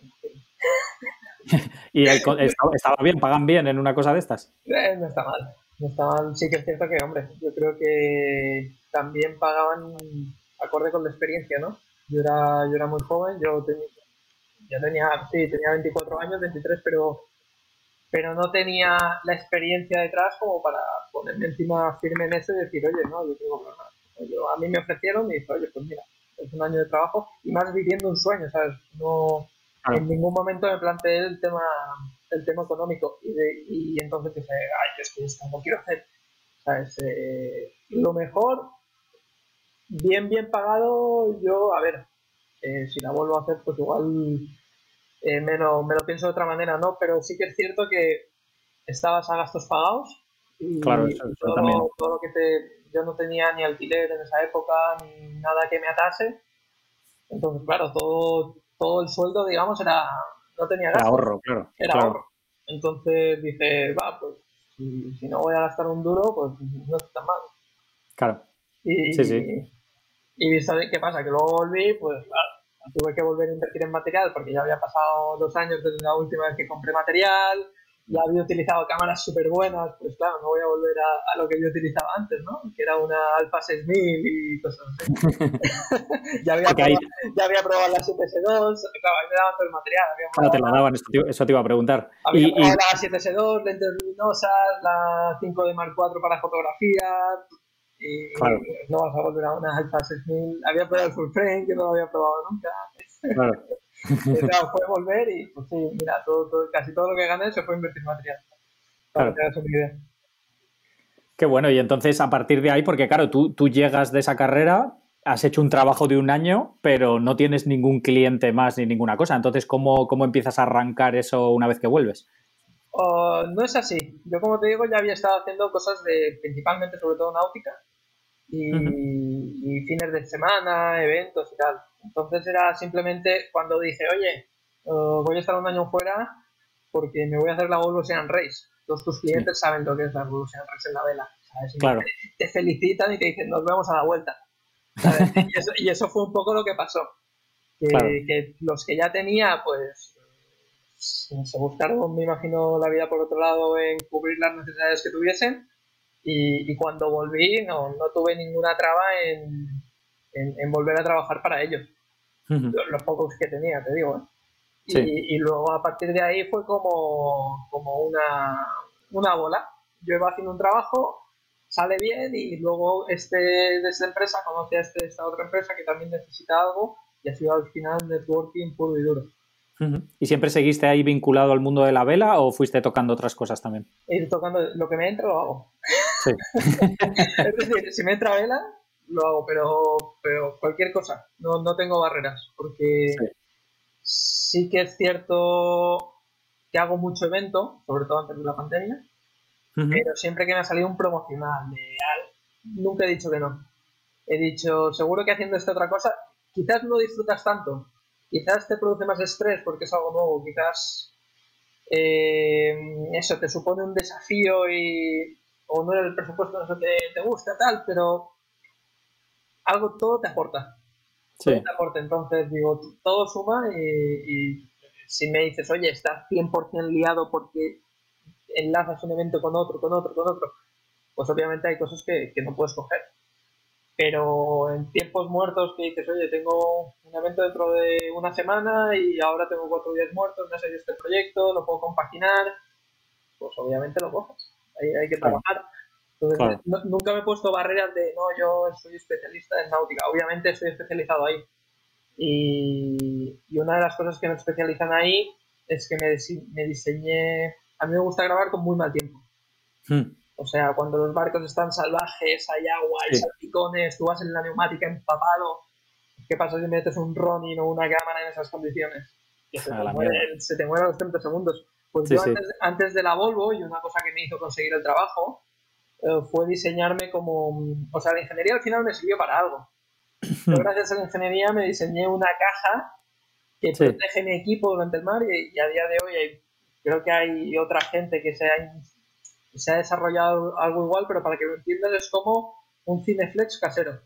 ¿Y estaba bien? ¿Pagan bien en una cosa de estas? No está mal, no está mal. Sí que es cierto que, hombre, yo creo que también pagaban acorde con la experiencia, ¿no? Yo era muy joven, tenía 24 años, 23, pero no tenía la experiencia detrás como para ponerme encima firme en eso y decir, oye, no, yo tengo problemas. A mí me ofrecieron y dije, oye, pues mira, es un año de trabajo y más viviendo un sueño, ¿sabes? No, en ningún momento me planteé el tema económico y entonces dije, ay, es que esto no quiero hacer, ¿sabes? Lo mejor, bien pagado, yo, a ver, si la vuelvo a hacer, pues igual me lo pienso de otra manera, ¿no? Pero sí que es cierto que estabas a gastos pagados y claro, eso también. Todo lo que yo no tenía ni alquiler en esa época ni nada que me atase, entonces claro, todo el sueldo, digamos, no tenía gasto. Era ahorro, claro. Era ahorro. Entonces dije, pues si no voy a gastar un duro, pues no está tan mal. Claro. Sí. Y visto qué pasa, que luego volví, pues claro, tuve que volver a invertir en material porque ya había pasado 2 años desde la última vez que compré material, ya había utilizado cámaras súper buenas, pues claro, no voy a volver a lo que yo utilizaba antes, ¿no? Que era una Alpha 6000 y cosas así. ya había probado la 7S2, claro, ahí me daban todo el material. Claro, te la daban, eso te iba a preguntar. Había probado la 7S2, lentes luminosas, la 5D Mark IV para fotografía, y claro, no vas a volver a una Alpha 6000. Había probado el full frame, que no lo había probado nunca. Claro. Claro, fue volver y pues sí, mira, casi todo lo que gané se fue a invertir en material. Para que te hagas una idea. Qué bueno, y entonces a partir de ahí, porque claro, tú llegas de esa carrera, has hecho un trabajo de un año, pero no tienes ningún cliente más ni ninguna cosa. Entonces, ¿cómo empiezas a arrancar eso una vez que vuelves? No es así. Yo, como te digo, ya había estado haciendo cosas principalmente, sobre todo náutica, y fines de semana, eventos y tal. Entonces era simplemente cuando dije, oye, voy a estar un año fuera porque me voy a hacer la World Ocean Race. Todos tus clientes saben lo que es la World Ocean Race en la vela, ¿sabes? Claro. Te felicitan y te dicen, nos vemos a la vuelta. y eso fue un poco lo que pasó. Que los que ya tenía, pues se buscaron, me imagino, la vida por otro lado en cubrir las necesidades que tuviesen. Y cuando volví no tuve ninguna traba en volver a trabajar para ellos. Los pocos que tenía, te digo. Sí. Y luego a partir de ahí fue como una bola. Yo iba haciendo un trabajo, sale bien y luego de esta empresa conoce a esta otra empresa que también necesita algo y ha sido al final networking puro y duro. ¿Y siempre seguiste ahí vinculado al mundo de la vela o fuiste tocando otras cosas también? Ir tocando lo que me entra lo hago. Sí. Es decir, si me entra vela, lo hago, pero cualquier cosa. No tengo barreras, porque sí que es cierto que hago mucho evento, sobre todo antes de la pandemia, pero siempre que me ha salido un promocional nunca he dicho que no. He dicho, seguro que haciendo esta otra cosa, quizás no disfrutas tanto, quizás te produce más estrés porque es algo nuevo, quizás eso te supone un desafío o no el presupuesto no te gusta tal, pero todo te aporta. Sí. Todo te aporta, entonces digo, todo suma y si me dices, oye, estás 100% liado porque enlazas un evento con otro, pues obviamente hay cosas que no puedes coger. Pero en tiempos muertos que dices, oye, tengo un evento dentro de una semana y ahora tengo 4 días muertos, no sé si este proyecto, lo puedo compaginar, pues obviamente lo coges. Hay que trabajar. Entonces, nunca me he puesto barreras de, no, yo soy especialista en náutica. Obviamente estoy especializado ahí. Y una de las cosas que me especializan ahí es que me diseñé... A mí me gusta grabar con muy mal tiempo. O sea, cuando los barcos están salvajes, hay agua, hay salpicones, tú vas en la neumática empapado. ¿Qué pasa si metes un Ronin o una cámara en esas condiciones? Que se te muere a los 30 segundos. Pues yo antes de la Volvo, y una cosa que me hizo conseguir el trabajo, fue diseñarme como... O sea, la ingeniería al final me sirvió para algo. Yo gracias a la ingeniería me diseñé una caja que protege mi equipo durante el mar y a día de hoy creo que hay otra gente que se ha desarrollado algo igual, pero para que lo entiendas es como un Cineflex casero.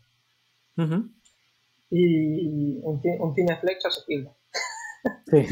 Y un Cineflex asequible. Sí.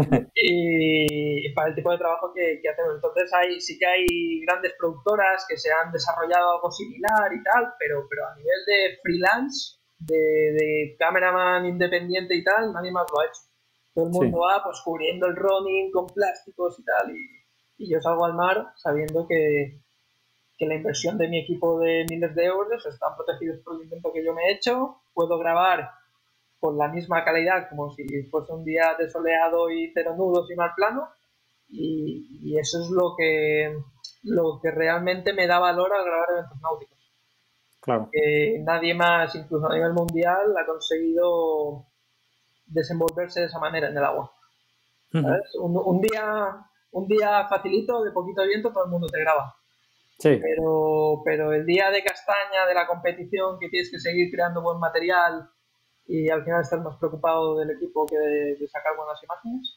Y para el tipo de trabajo que hacemos. Entonces sí que hay grandes productoras que se han desarrollado algo similar y tal, pero a nivel de freelance, de cameraman independiente y tal, nadie más lo ha hecho. Todo el mundo va pues cubriendo el running con plásticos y tal, y yo salgo al mar sabiendo que la inversión de mi equipo de miles de euros están protegidos por el invento que yo me he hecho, puedo grabar con la misma calidad como si fuese un día desoleado y cero nudos y mal plano, y eso es lo que realmente me da valor al grabar eventos náuticos. Claro. Nadie más, incluso a nivel mundial, ha conseguido desenvolverse de esa manera en el agua. ¿Sabes? Un día facilito, de poquito viento, todo el mundo te graba. Sí. Pero el día de castaña, de la competición, que tienes que seguir creando buen material y al final estás más preocupado del equipo que de sacar buenas imágenes,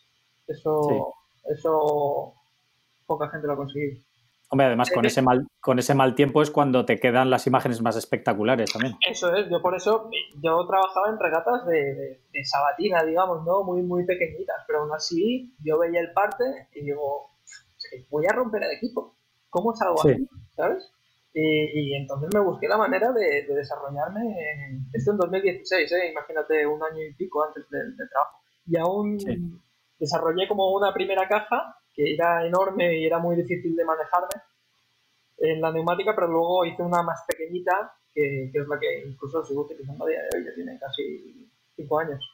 eso poca gente lo ha conseguido. Hombre, además con ese mal tiempo es cuando te quedan las imágenes más espectaculares también. Eso es, por eso yo trabajaba en regatas de sabatina, digamos, ¿no? Muy, muy pequeñitas, pero aún así yo veía el parte y digo, voy a romper el equipo. ¿Cómo salgo aquí? ¿Sabes? Y entonces me busqué la manera de desarrollarme. Esto en 2016, imagínate, un año y pico antes del trabajo. Y aún desarrollé como una primera caja que era enorme y era muy difícil de manejarme en la neumática, pero luego hice una más pequeñita que es la que incluso sigo utilizando a día de hoy, ya tiene casi 5 años.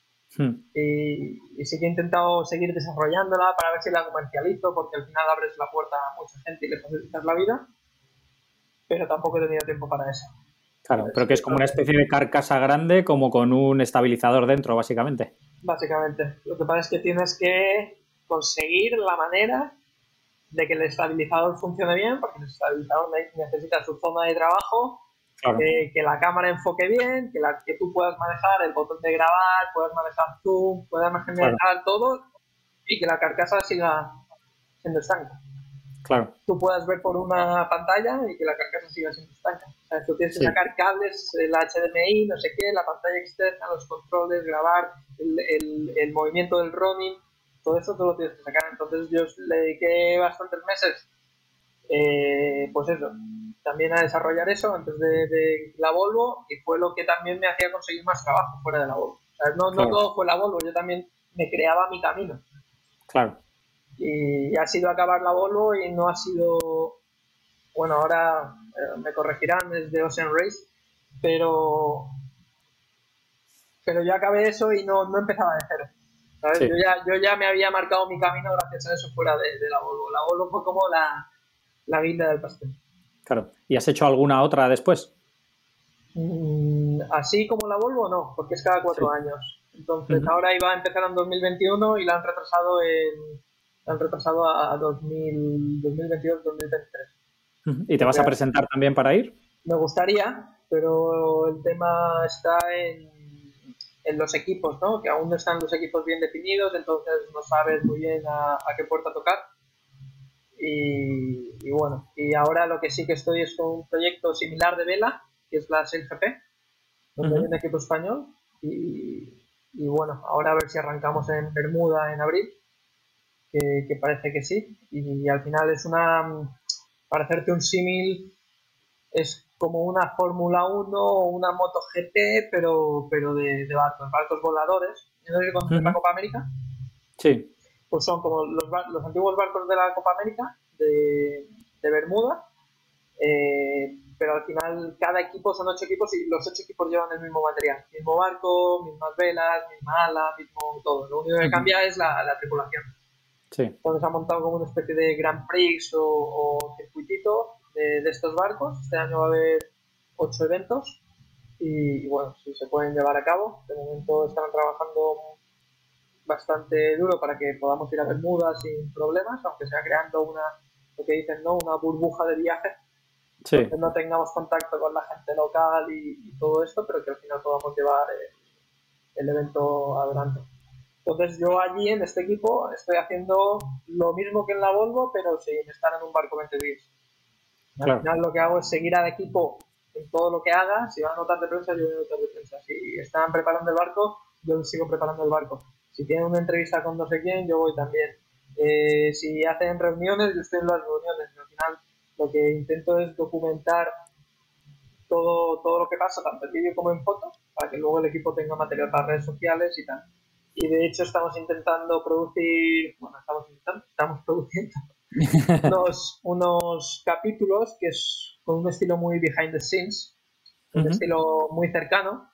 Y sí que he intentado seguir desarrollándola para ver si la comercializo, porque al final abres la puerta a mucha gente y le facilitas la vida, pero tampoco he tenido tiempo para eso. Claro, pero que es como una especie de carcasa grande, como con un estabilizador dentro, básicamente. Básicamente. Lo que pasa es que tienes que conseguir la manera de que el estabilizador funcione bien, porque el estabilizador necesita su zona de trabajo, claro. Que la cámara enfoque bien, que tú puedas manejar el botón de grabar, puedas manejar zoom, puedas manejar todo y que la carcasa siga siendo estanca. Claro. Tú puedas ver por una pantalla y que la carcasa siga siendo estanca. O sea, tú tienes que sacar cables, el HDMI, no sé qué, la pantalla externa, los controles, grabar, el movimiento del running, todo eso tú lo tienes que sacar. Entonces yo le dediqué bastantes meses, pues eso, también a desarrollar eso antes de la Volvo, y fue lo que también me hacía conseguir más trabajo fuera de la Volvo. O sea, no todo fue la Volvo, yo también me creaba mi camino. Claro. Y ha sido acabar la Volvo y no ha sido, bueno, ahora me corregirán desde Ocean Race, pero yo acabé eso y no empezaba de cero, ¿sabes? Sí. Yo ya me había marcado mi camino gracias a eso fuera de la Volvo. La Volvo fue como la guinda del pastel. Claro. ¿Y has hecho alguna otra después? Así como la Volvo, no, porque es cada 4 años. Entonces ahora iba a empezar en 2021 y la han retrasado a 2022-2023. ¿Y te vas a presentar también para ir? Me gustaría, pero el tema está en en los equipos, ¿no? Que aún no están los equipos bien definidos, entonces no sabes muy bien a qué puerta tocar. Y bueno, y ahora lo que sí que estoy es con un proyecto similar de vela, que es la SailGP, donde hay un equipo español. Y bueno, ahora a ver si arrancamos en Bermuda en abril, que parece que sí. Y al final es para hacerte un símil, es como una Fórmula 1 o una MotoGP, pero de barcos voladores. No sé si conoces la Copa América. Sí. Pues son como los antiguos barcos de la Copa América de Bermuda, pero al final cada equipo son 8 equipos y los 8 equipos llevan el mismo material, mismo barco, mismas velas, misma ala, mismo todo. Lo único que cambia es la tripulación. Sí. Entonces ha montado como una especie de Grand Prix o circuitito de estos barcos. Este año va a haber 8 eventos y bueno, si se pueden llevar a cabo. De momento están trabajando bastante duro para que podamos ir a Bermuda sin problemas, aunque sea creando lo que dicen, ¿no? Una burbuja de viaje, sí, donde no tengamos contacto con la gente local y todo esto, pero que al final podamos llevar el evento adelante. Entonces yo allí en este equipo estoy haciendo lo mismo que en la Volvo, pero sin estar en un barco 20 días. Al final lo que hago es seguir al equipo en todo lo que haga. Si van a notas de prensa, yo voy a notas de prensa. Si están preparando el barco, yo sigo preparando el barco. Si tienen una entrevista con no sé quién, yo voy también. Si hacen reuniones, yo estoy en las reuniones. Al final lo que intento es documentar todo lo que pasa, tanto en vídeo como en foto, para que luego el equipo tenga material para redes sociales y tal. Y de hecho estamos produciendo unos capítulos que es con un estilo muy behind the scenes, un estilo muy cercano.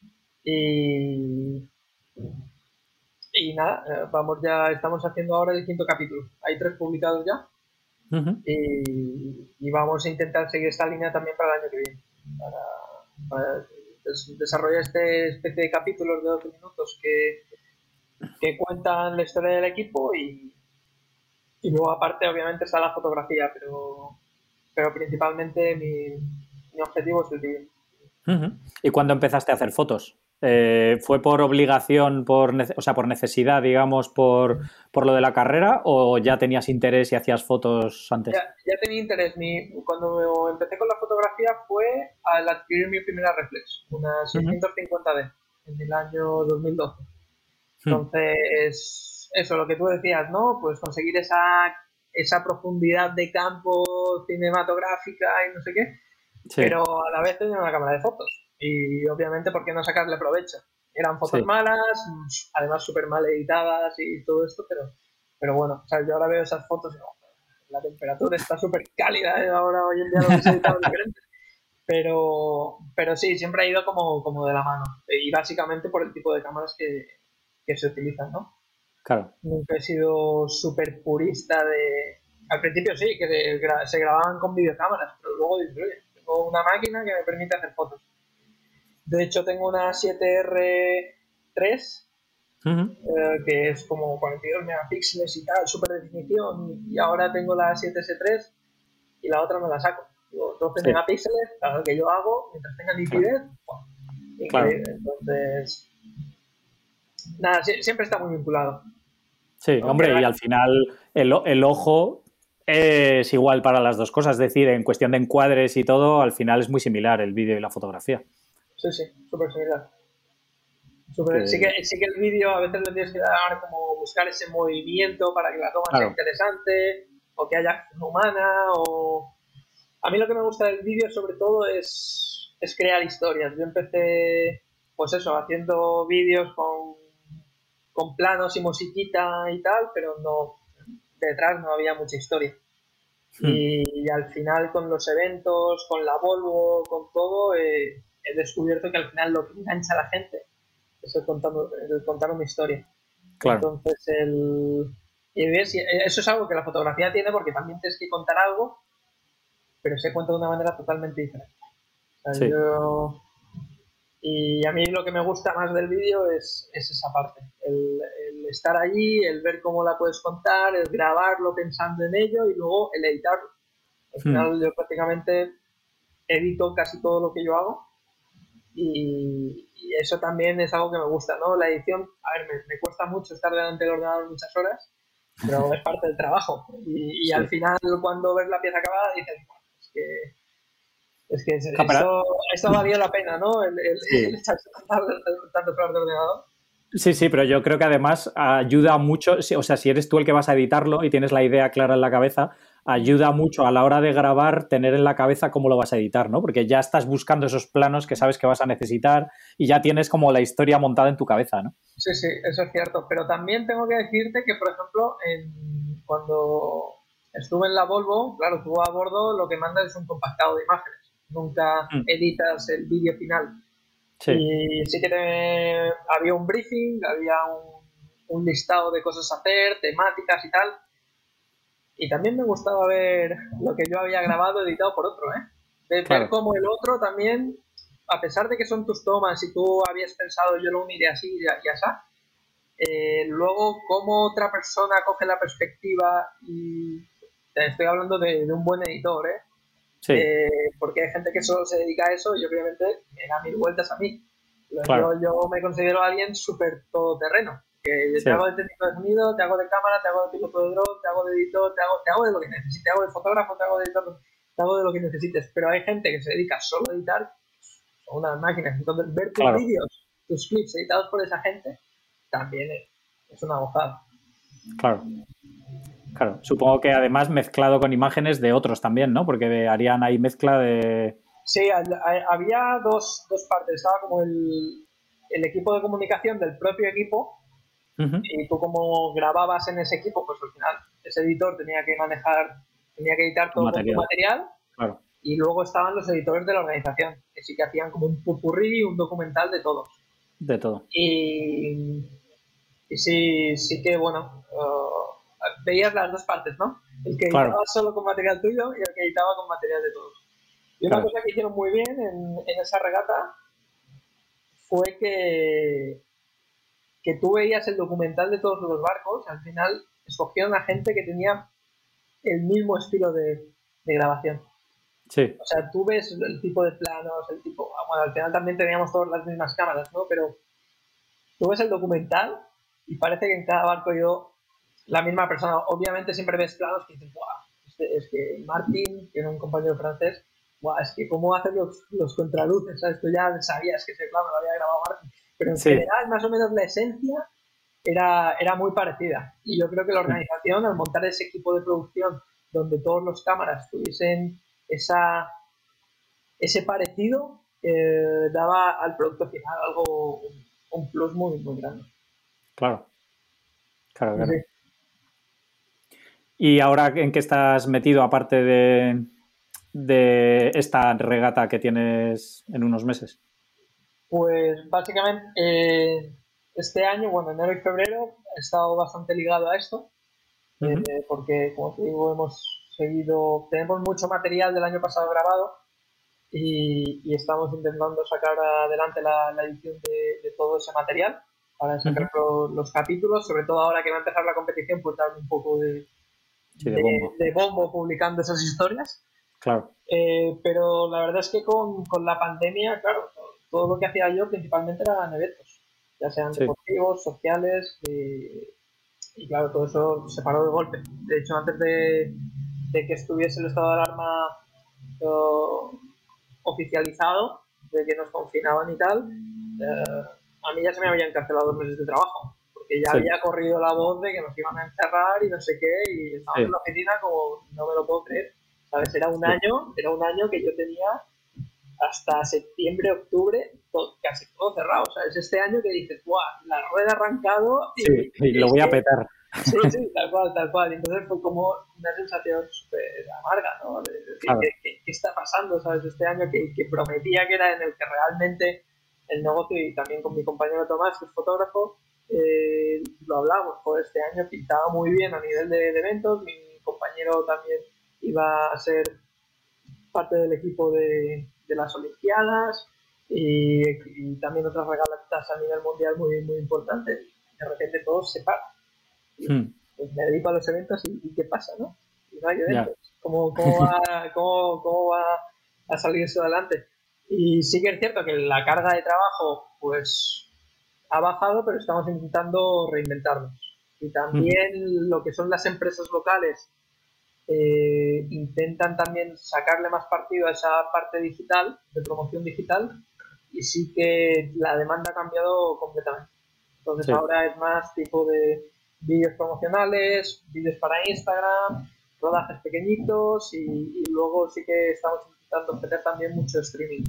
Y nada, estamos haciendo ahora el 5º capítulo. Hay 3 publicados ya. Y vamos a intentar seguir esta línea también para el año que viene. Para desarrollar esta especie de capítulos de 12 minutos que cuentan la historia del equipo y luego aparte obviamente está la fotografía, pero principalmente mi objetivo es el vídeo. ¿Y cuándo empezaste a hacer fotos? ¿Fue por obligación, por necesidad, digamos, por lo de la carrera, o ya tenías interés y hacías fotos antes? Ya tenía interés. Cuando empecé con la fotografía fue al adquirir mi primera reflex, una 650D, en el año 2012. Entonces, eso, lo que tú decías, ¿no? Pues conseguir esa profundidad de campo cinematográfica y no sé qué, pero a la vez tenía una cámara de fotos. Y obviamente, ¿por qué no sacarle provecho? Eran fotos malas, además súper mal editadas y todo esto, pero bueno, o sea, yo ahora veo esas fotos y digo, la temperatura está súper cálida, ahora hoy en día lo he editado diferente. Pero sí, siempre ha ido como de la mano. Y básicamente por el tipo de cámaras que se utilizan, ¿no? Claro. Nunca he sido súper purista Al principio sí, que se grababan con videocámaras, pero luego dije, oye, tengo una máquina que me permite hacer fotos. De hecho, tengo una 7R3, que es como 42 megapíxeles y tal, súper definición, y ahora tengo la 7S3 y la otra me la saco. Digo, 12 megapíxeles, para lo que yo hago, mientras tenga nitidez, increíble. Entonces, nada, siempre está muy vinculado. Sí, hombre, y al final el ojo es igual para las dos cosas, es decir, en cuestión de encuadres y todo, al final es muy similar el vídeo y la fotografía. Sí, súper similar. Sí que el vídeo a veces le tienes que dar como buscar ese movimiento para que la toma sea interesante, o que haya acción humana, o... A mí lo que me gusta del vídeo sobre todo es crear historias. Yo empecé, pues eso, haciendo vídeos con planos y musiquita y tal, pero detrás no había mucha historia. Y al final con los eventos, con la Volvo, con todo, he descubierto que al final lo que engancha a la gente es el contar una historia. Claro. Entonces, eso es algo que la fotografía tiene, porque también tienes que contar algo, pero se cuenta de una manera totalmente diferente. O sea, y a mí lo que me gusta más del vídeo es esa parte, el estar allí, el ver cómo la puedes contar, el grabarlo pensando en ello y luego el editarlo. Al final yo prácticamente edito casi todo lo que yo hago y eso también es algo que me gusta, ¿no? La edición, a ver, me cuesta mucho estar delante del ordenador muchas horas, pero es parte del trabajo. Y Sí. al final, cuando ves la pieza acabada, dices, bueno, es que Para- esto valió la pena, ¿no? Sí. El echarse tantas horas de ordenador. Sí, sí, pero yo creo que además ayuda mucho, o sea, si eres tú el que vas a editarlo y tienes la idea clara en la cabeza, ayuda mucho a la hora de grabar tener en la cabeza cómo lo vas a editar, ¿no? Porque ya estás buscando esos planos que sabes que vas a necesitar y ya tienes como la historia montada en tu cabeza, ¿no? Sí, sí, eso es cierto. Pero también tengo que decirte que, por ejemplo, cuando estuve en la Volvo, claro, tú a bordo lo que mandas es un compactado de imágenes. Nunca editas el vídeo final. Sí. Y sí que había un briefing, había un listado de cosas a hacer, temáticas y tal. Y también me gustaba ver lo que yo había grabado editado por otro, ¿eh? Claro. Ver cómo el otro también, a pesar de que son tus tomas y tú habías pensado yo lo uniré así y así, luego cómo otra persona coge la perspectiva y te estoy hablando de un buen editor, ¿eh? Sí. Porque hay gente que solo se dedica a eso y obviamente me da mil vueltas a mí. Claro. Yo me considero alguien súper todoterreno. Que Sí. te hago de técnico de sonido, te hago de cámara, te hago de piloto de dron, te hago de editor, te hago de lo que necesites, te hago de fotógrafo, te hago de editor, te hago de lo que necesites. Pero hay gente que se dedica solo a editar, son unas máquinas. Entonces, ver tus vídeos, tus clips editados por esa gente, también es una gozada. Claro. Claro, supongo que además mezclado con imágenes de otros también, ¿no? Porque harían ahí mezcla de... Sí, había dos partes. Estaba como el equipo de comunicación del propio equipo, y tú como grababas en ese equipo, pues al final ese editor tenía que editar todo con tu material. Claro. Y luego estaban los editores de la organización, que sí que hacían como un popurrí, un documental de todos. De todo. Y sí que, bueno, veías las dos partes, ¿no? El que editaba solo con material tuyo y el que editaba con material de todos. Y una cosa que hicieron muy bien en esa regata fue que tú veías el documental de todos los barcos, al final escogieron a gente que tenía el mismo estilo de grabación. Sí. O sea, tú ves el tipo de planos, bueno, al final también teníamos todas las mismas cámaras, ¿no? Pero tú ves el documental y parece que en cada barco la misma persona. Obviamente siempre ves planos que dices, ¡guau! Es que Martín, que era un compañero francés, ¡guau! Es que cómo hace los contraluces, ¿sabes? Tú ya sabías que ese plano lo había grabado Martín. Pero en general, más o menos la esencia era muy parecida. Y yo creo que la organización, al montar ese equipo de producción donde todos los cámaras tuviesen ese parecido, daba al producto final un plus muy, muy grande. Claro. Claro. Sí. ¿Y ahora en qué estás metido, aparte de esta regata que tienes en unos meses? Pues básicamente este año, bueno, enero y febrero, he estado bastante ligado a esto, porque, como te digo, tenemos mucho material del año pasado grabado y estamos intentando sacar adelante la edición de todo ese material para sacar los capítulos, sobre todo ahora que va a empezar la competición, pues darle un poco de bombo publicando esas historias. Claro. Pero la verdad es que con la pandemia, claro, todo lo que hacía yo principalmente eran eventos, ya sean deportivos, sociales, y claro, todo eso se paró de golpe. De hecho, antes de que estuviese el estado de alarma oficializado, de que nos confinaban y tal, a mí ya se me habían cancelado 2 meses de trabajo, porque ya había corrido la voz de que nos iban a encerrar y no sé qué, y estaba en la oficina como no me lo puedo creer, ¿sabes? Era un año que yo tenía hasta septiembre, octubre, casi todo cerrado. O sea, es este año que dices, ¡guau! La rueda ha arrancado y lo voy a petar. Sí, tal cual. Entonces fue como una sensación súper amarga, ¿no? De decir, claro. ¿qué está pasando, sabes? Este año que prometía que era en el que realmente el negocio, y también con mi compañero Tomás, que es fotógrafo, lo hablábamos, pues este año pintaba muy bien a nivel de eventos. Mi compañero también iba a ser parte del equipo de las Olimpiadas y también otras regatas a nivel mundial muy, muy importantes. De repente todo se para. Pues me dedico a los eventos y ¿qué pasa, no? Y no hay eventos. ¿Cómo va a salir eso adelante? Y sí que es cierto que la carga de trabajo pues ha bajado, pero estamos intentando reinventarnos. Y también lo que son las empresas locales intentan también sacarle más partido a esa parte digital, de promoción digital, y sí que la demanda ha cambiado completamente. Entonces ahora es más tipo de vídeos promocionales, vídeos para Instagram, rodajes pequeñitos y luego sí que estamos intentando meter también mucho streaming.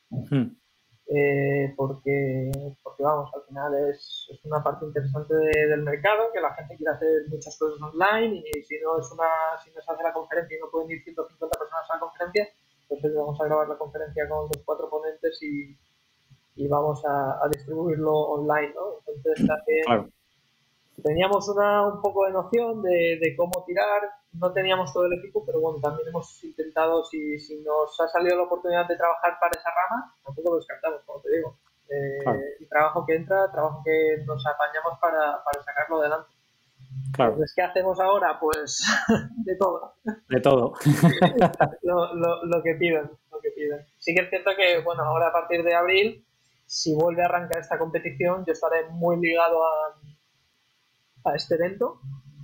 Porque vamos, al final es una parte interesante del mercado, que la gente quiere hacer muchas cosas online y si no se hace la conferencia y no pueden ir 150 personas a la conferencia, pues vamos a grabar la conferencia con los 4 ponentes y vamos a distribuirlo online, ¿no? Entonces también teníamos un poco de noción de cómo tirar, no teníamos todo el equipo, pero bueno, también hemos intentado, si nos ha salido la oportunidad de trabajar para esa rama, tampoco lo descartamos, como te digo. El trabajo que entra, trabajo que nos apañamos para sacarlo adelante. Claro. Entonces, ¿qué hacemos ahora? Pues de todo. De todo. lo que pidan, lo que pidan. Sí que es cierto que, bueno, ahora a partir de abril, si vuelve a arrancar esta competición, yo estaré muy ligado a este evento,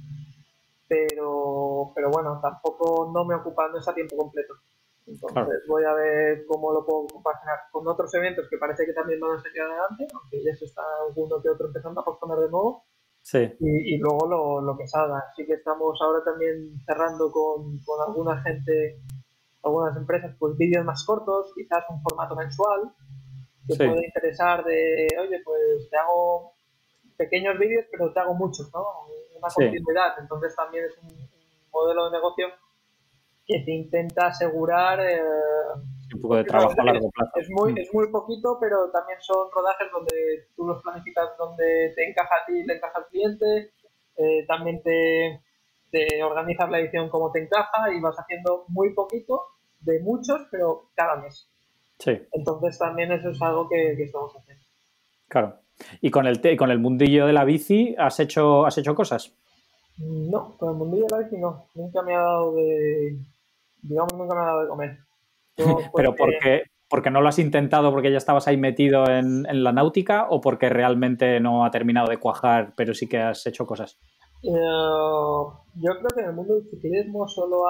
pero bueno, tampoco no me ocupa, no es a tiempo completo. Entonces voy a ver cómo lo puedo compaginar con otros eventos que parece que también van a salir adelante, aunque ya se está alguno que otro empezando a posponer de nuevo. Sí. Y luego lo que salga. Así que estamos ahora también cerrando con alguna gente, algunas empresas, pues vídeos más cortos, quizás un formato mensual, que puede interesar de, oye, pues te hago pequeños vídeos, pero te hago muchos, ¿no? Una continuidad. Entonces también es un modelo de negocio que te intenta asegurar un poco de trabajo a largo plazo. Es muy poquito, pero también son rodajes donde tú los planificas donde te encaja a ti y le encaja al cliente. También te organizas la edición como te encaja y vas haciendo muy poquito de muchos, pero cada mes. Sí. Entonces también eso es algo que estamos haciendo. Claro. ¿Y con el mundillo de la bici has hecho cosas? No, con el mundillo de la bici no. Nunca me ha dado de comer. ¿Pero porque no lo has intentado porque ya estabas ahí metido en la náutica o porque realmente no ha terminado de cuajar, pero sí que has hecho cosas? Yo creo que en el mundo del ciclismo solo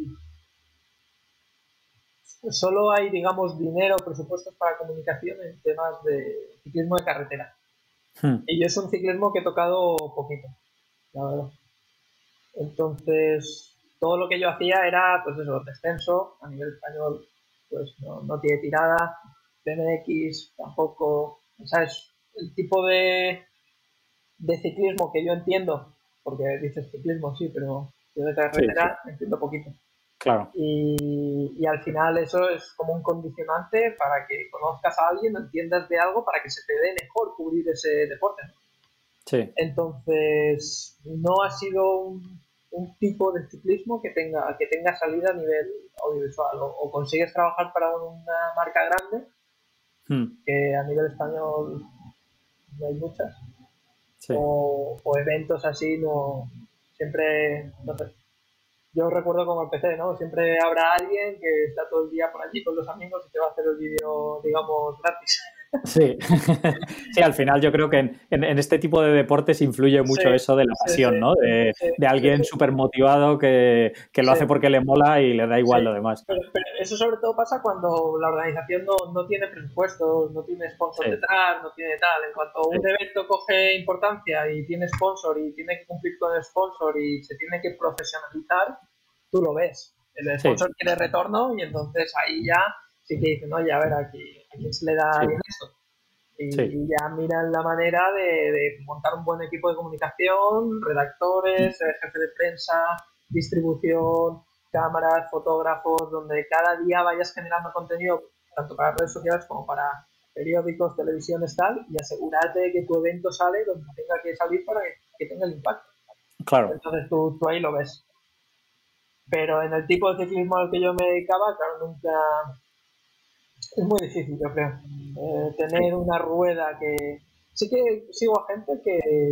hay, digamos, dinero, presupuestos para comunicación en temas de ciclismo de carretera. Y yo es un ciclismo que he tocado poquito, la verdad. Entonces, todo lo que yo hacía era, pues eso, descenso, a nivel español, pues no tiene tirada, BMX tampoco, ¿sabes? El tipo de ciclismo que yo entiendo, porque dices ciclismo, sí, pero yo de carretera entiendo poquito. Claro. Y al final eso es como un condicionante para que conozcas a alguien, entiendas de algo, para que se te dé mejor cubrir ese deporte, ¿no? Sí. Entonces, no ha sido un tipo de ciclismo que tenga salida a nivel audiovisual. O consigues trabajar para una marca grande, que a nivel español no hay muchas, o eventos así, no siempre, no sé. Yo recuerdo cómo empecé, ¿no? Siempre habrá alguien que está todo el día por allí con los amigos y te va a hacer el vídeo, digamos, gratis. Sí. Sí, al final yo creo que en este tipo de deportes influye mucho eso de la pasión, ¿no? De alguien súper motivado que lo hace porque le mola y le da igual lo demás. Pero eso sobre todo pasa cuando la organización no tiene presupuestos, no tiene sponsor detrás, no tiene tal. En cuanto un evento coge importancia y tiene sponsor y tiene que cumplir con el sponsor y se tiene que profesionalizar, tú lo ves. El sponsor quiere retorno y entonces ahí ya sí que dicen, oye, a ver, ¿a quién se le da bien esto? Y ya miran la manera de montar un buen equipo de comunicación, redactores, jefe de prensa, distribución, cámaras, fotógrafos, donde cada día vayas generando contenido tanto para redes sociales como para periódicos, televisiones, tal, y asegurarte de que tu evento sale donde tenga que salir para que tenga el impacto. Claro. Entonces tú ahí lo ves. Pero en el tipo de ciclismo al que yo me dedicaba, claro, nunca... Es muy difícil, yo creo. Tener una rueda que... Sí que sigo a gente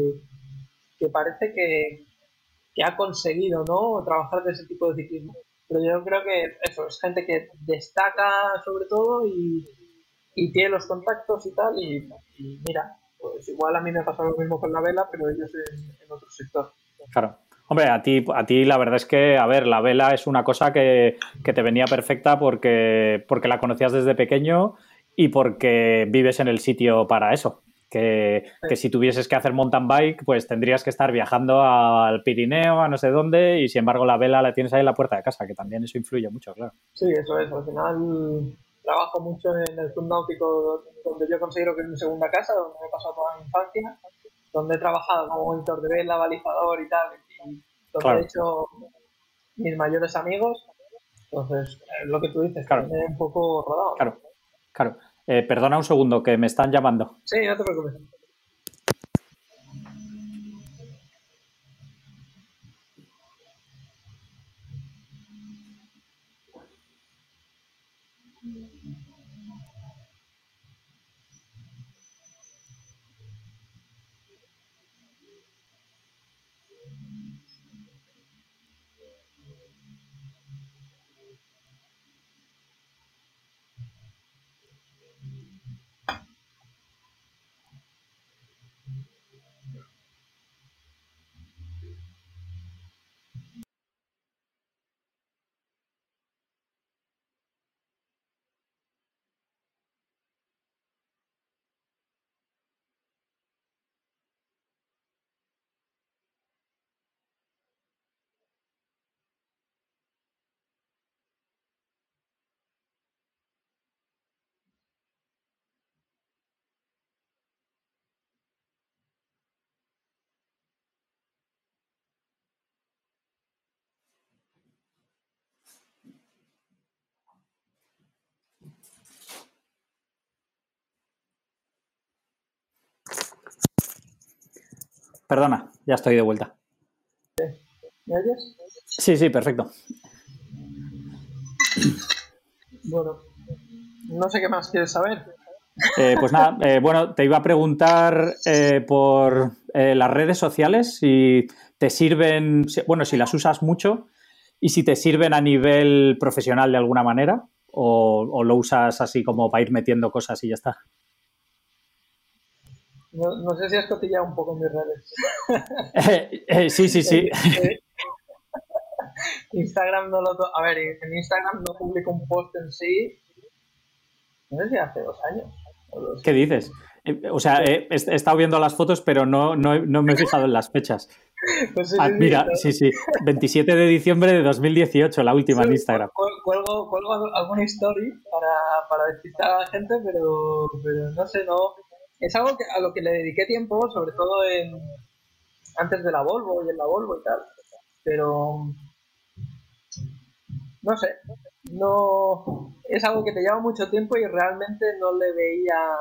que parece que ha conseguido, ¿no?, trabajar de ese tipo de ciclismo. Pero yo creo que eso, es gente que destaca sobre todo y tiene los contactos y tal, y mira, pues igual a mí me pasa lo mismo con la vela, pero ellos en otro sector. Claro. Hombre, a ti la verdad es que, a ver, la vela es una cosa que te venía perfecta porque la conocías desde pequeño y porque vives en el sitio para eso. Que si tuvieses que hacer mountain bike, pues tendrías que estar viajando al Pirineo, a no sé dónde, y sin embargo la vela la tienes ahí en la puerta de casa, que también eso influye mucho, claro. Sí, eso es. Al final trabajo mucho en el club náutico donde yo considero que es mi segunda casa, donde me he pasado toda mi infancia, donde he trabajado como monitor de vela, balizador y tal, y donde he hecho mis mayores amigos. Entonces, lo que tú dices, claro. me he un poco rodado. Claro, claro. Perdona un segundo, que me están llamando. Sí, no te preocupes. Perdona, ya estoy de vuelta. ¿Me oyes? Sí, perfecto. Bueno, no sé qué más quieres saber. Pues nada, bueno, te iba a preguntar por las redes sociales, si te sirven, bueno, si las usas mucho y si te sirven a nivel profesional de alguna manera o lo usas así como para ir metiendo cosas y ya está. No sé si has cotillado un poco mis redes. Sí. Instagram no lo... A ver, en Instagram no publico un post en sí, no sé si hace 2 años. ¿Qué dices? O sea, he estado viendo las fotos, pero no me he fijado en las fechas. Pues sí, mira, sí. 27 de diciembre de 2018, la última en Instagram. Cuelgo alguna story para despistar a la gente, pero no sé, no... Es algo a lo que le dediqué tiempo, sobre todo antes de la Volvo y en la Volvo y tal. Pero no sé, no es algo que te lleva mucho tiempo y realmente no le veía.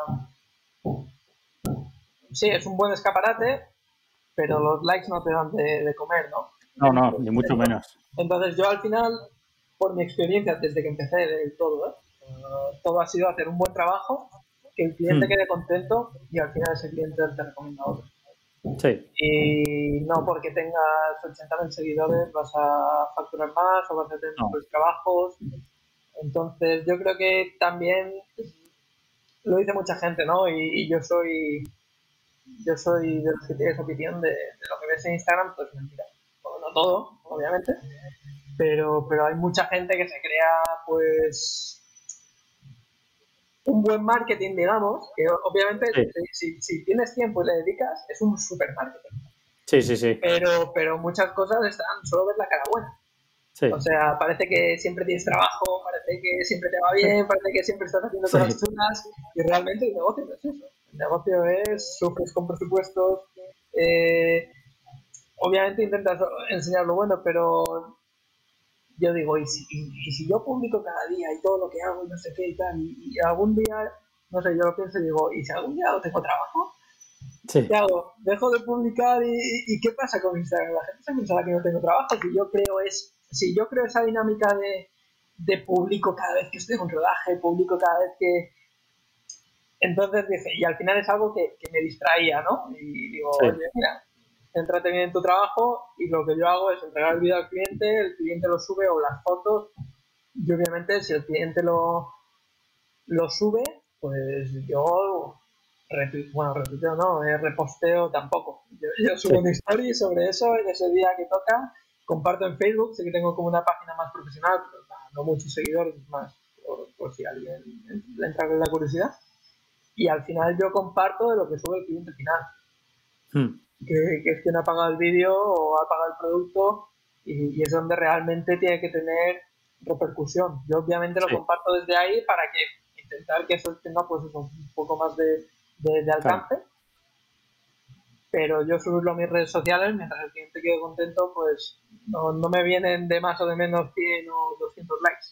Sí, es un buen escaparate, pero los likes no te dan de comer, ¿no? No, ni mucho menos. Entonces yo al final, por mi experiencia desde que empecé del todo, todo ha sido hacer un buen trabajo, que el cliente quede contento y al final ese cliente te recomienda a otro. Sí. Y no porque tengas 80.000 seguidores vas a facturar más o vas a tener mejores trabajos. Entonces yo creo que también lo dice mucha gente, ¿no? Y yo soy de los que tiene esa opinión de lo que ves en Instagram, pues mentira. Bueno, no todo, obviamente, pero hay mucha gente que se crea, pues, un buen marketing, digamos, que obviamente si tienes tiempo y le dedicas, es un super marketing. Sí. Pero muchas cosas están, solo ves la cara buena. Sí. O sea, parece que siempre tienes trabajo, parece que siempre te va bien, parece que siempre estás haciendo cosas chulas y realmente el negocio no es eso. El negocio es, sufres con presupuestos, obviamente intentas enseñar lo bueno, pero yo digo, ¿y si yo publico cada día y todo lo que hago y no sé qué y tal, y algún día, no sé, yo lo pienso y digo, ¿y si algún día no tengo trabajo? Sí. ¿Qué hago? ¿Dejo de publicar y qué pasa con Instagram? La gente se pensará que no tengo trabajo. Si yo creo esa dinámica de publico cada vez que estoy en un rodaje, publico cada vez que... Entonces dije, y al final es algo que me distraía, ¿no? Y digo, oye, mira, céntrate bien en tu trabajo y lo que yo hago es entregar el vídeo al cliente, el cliente lo sube o las fotos y obviamente si el cliente lo sube, pues yo repito, no, reposteo tampoco. Yo subo una historia sobre eso en ese día que toca, comparto en Facebook, sé que tengo como una página más profesional, pero no muchos seguidores, más por si a alguien le entra con la curiosidad. Y al final yo comparto de lo que sube el cliente final. Que es quien ha pagado el vídeo o ha pagado el producto y es donde realmente tiene que tener repercusión. Yo obviamente lo comparto desde ahí para que intentar que eso tenga pues eso, un poco más de alcance. Pero yo subirlo a mis redes sociales mientras el cliente quede contento, pues no me vienen de más o de menos 100 o 200 likes.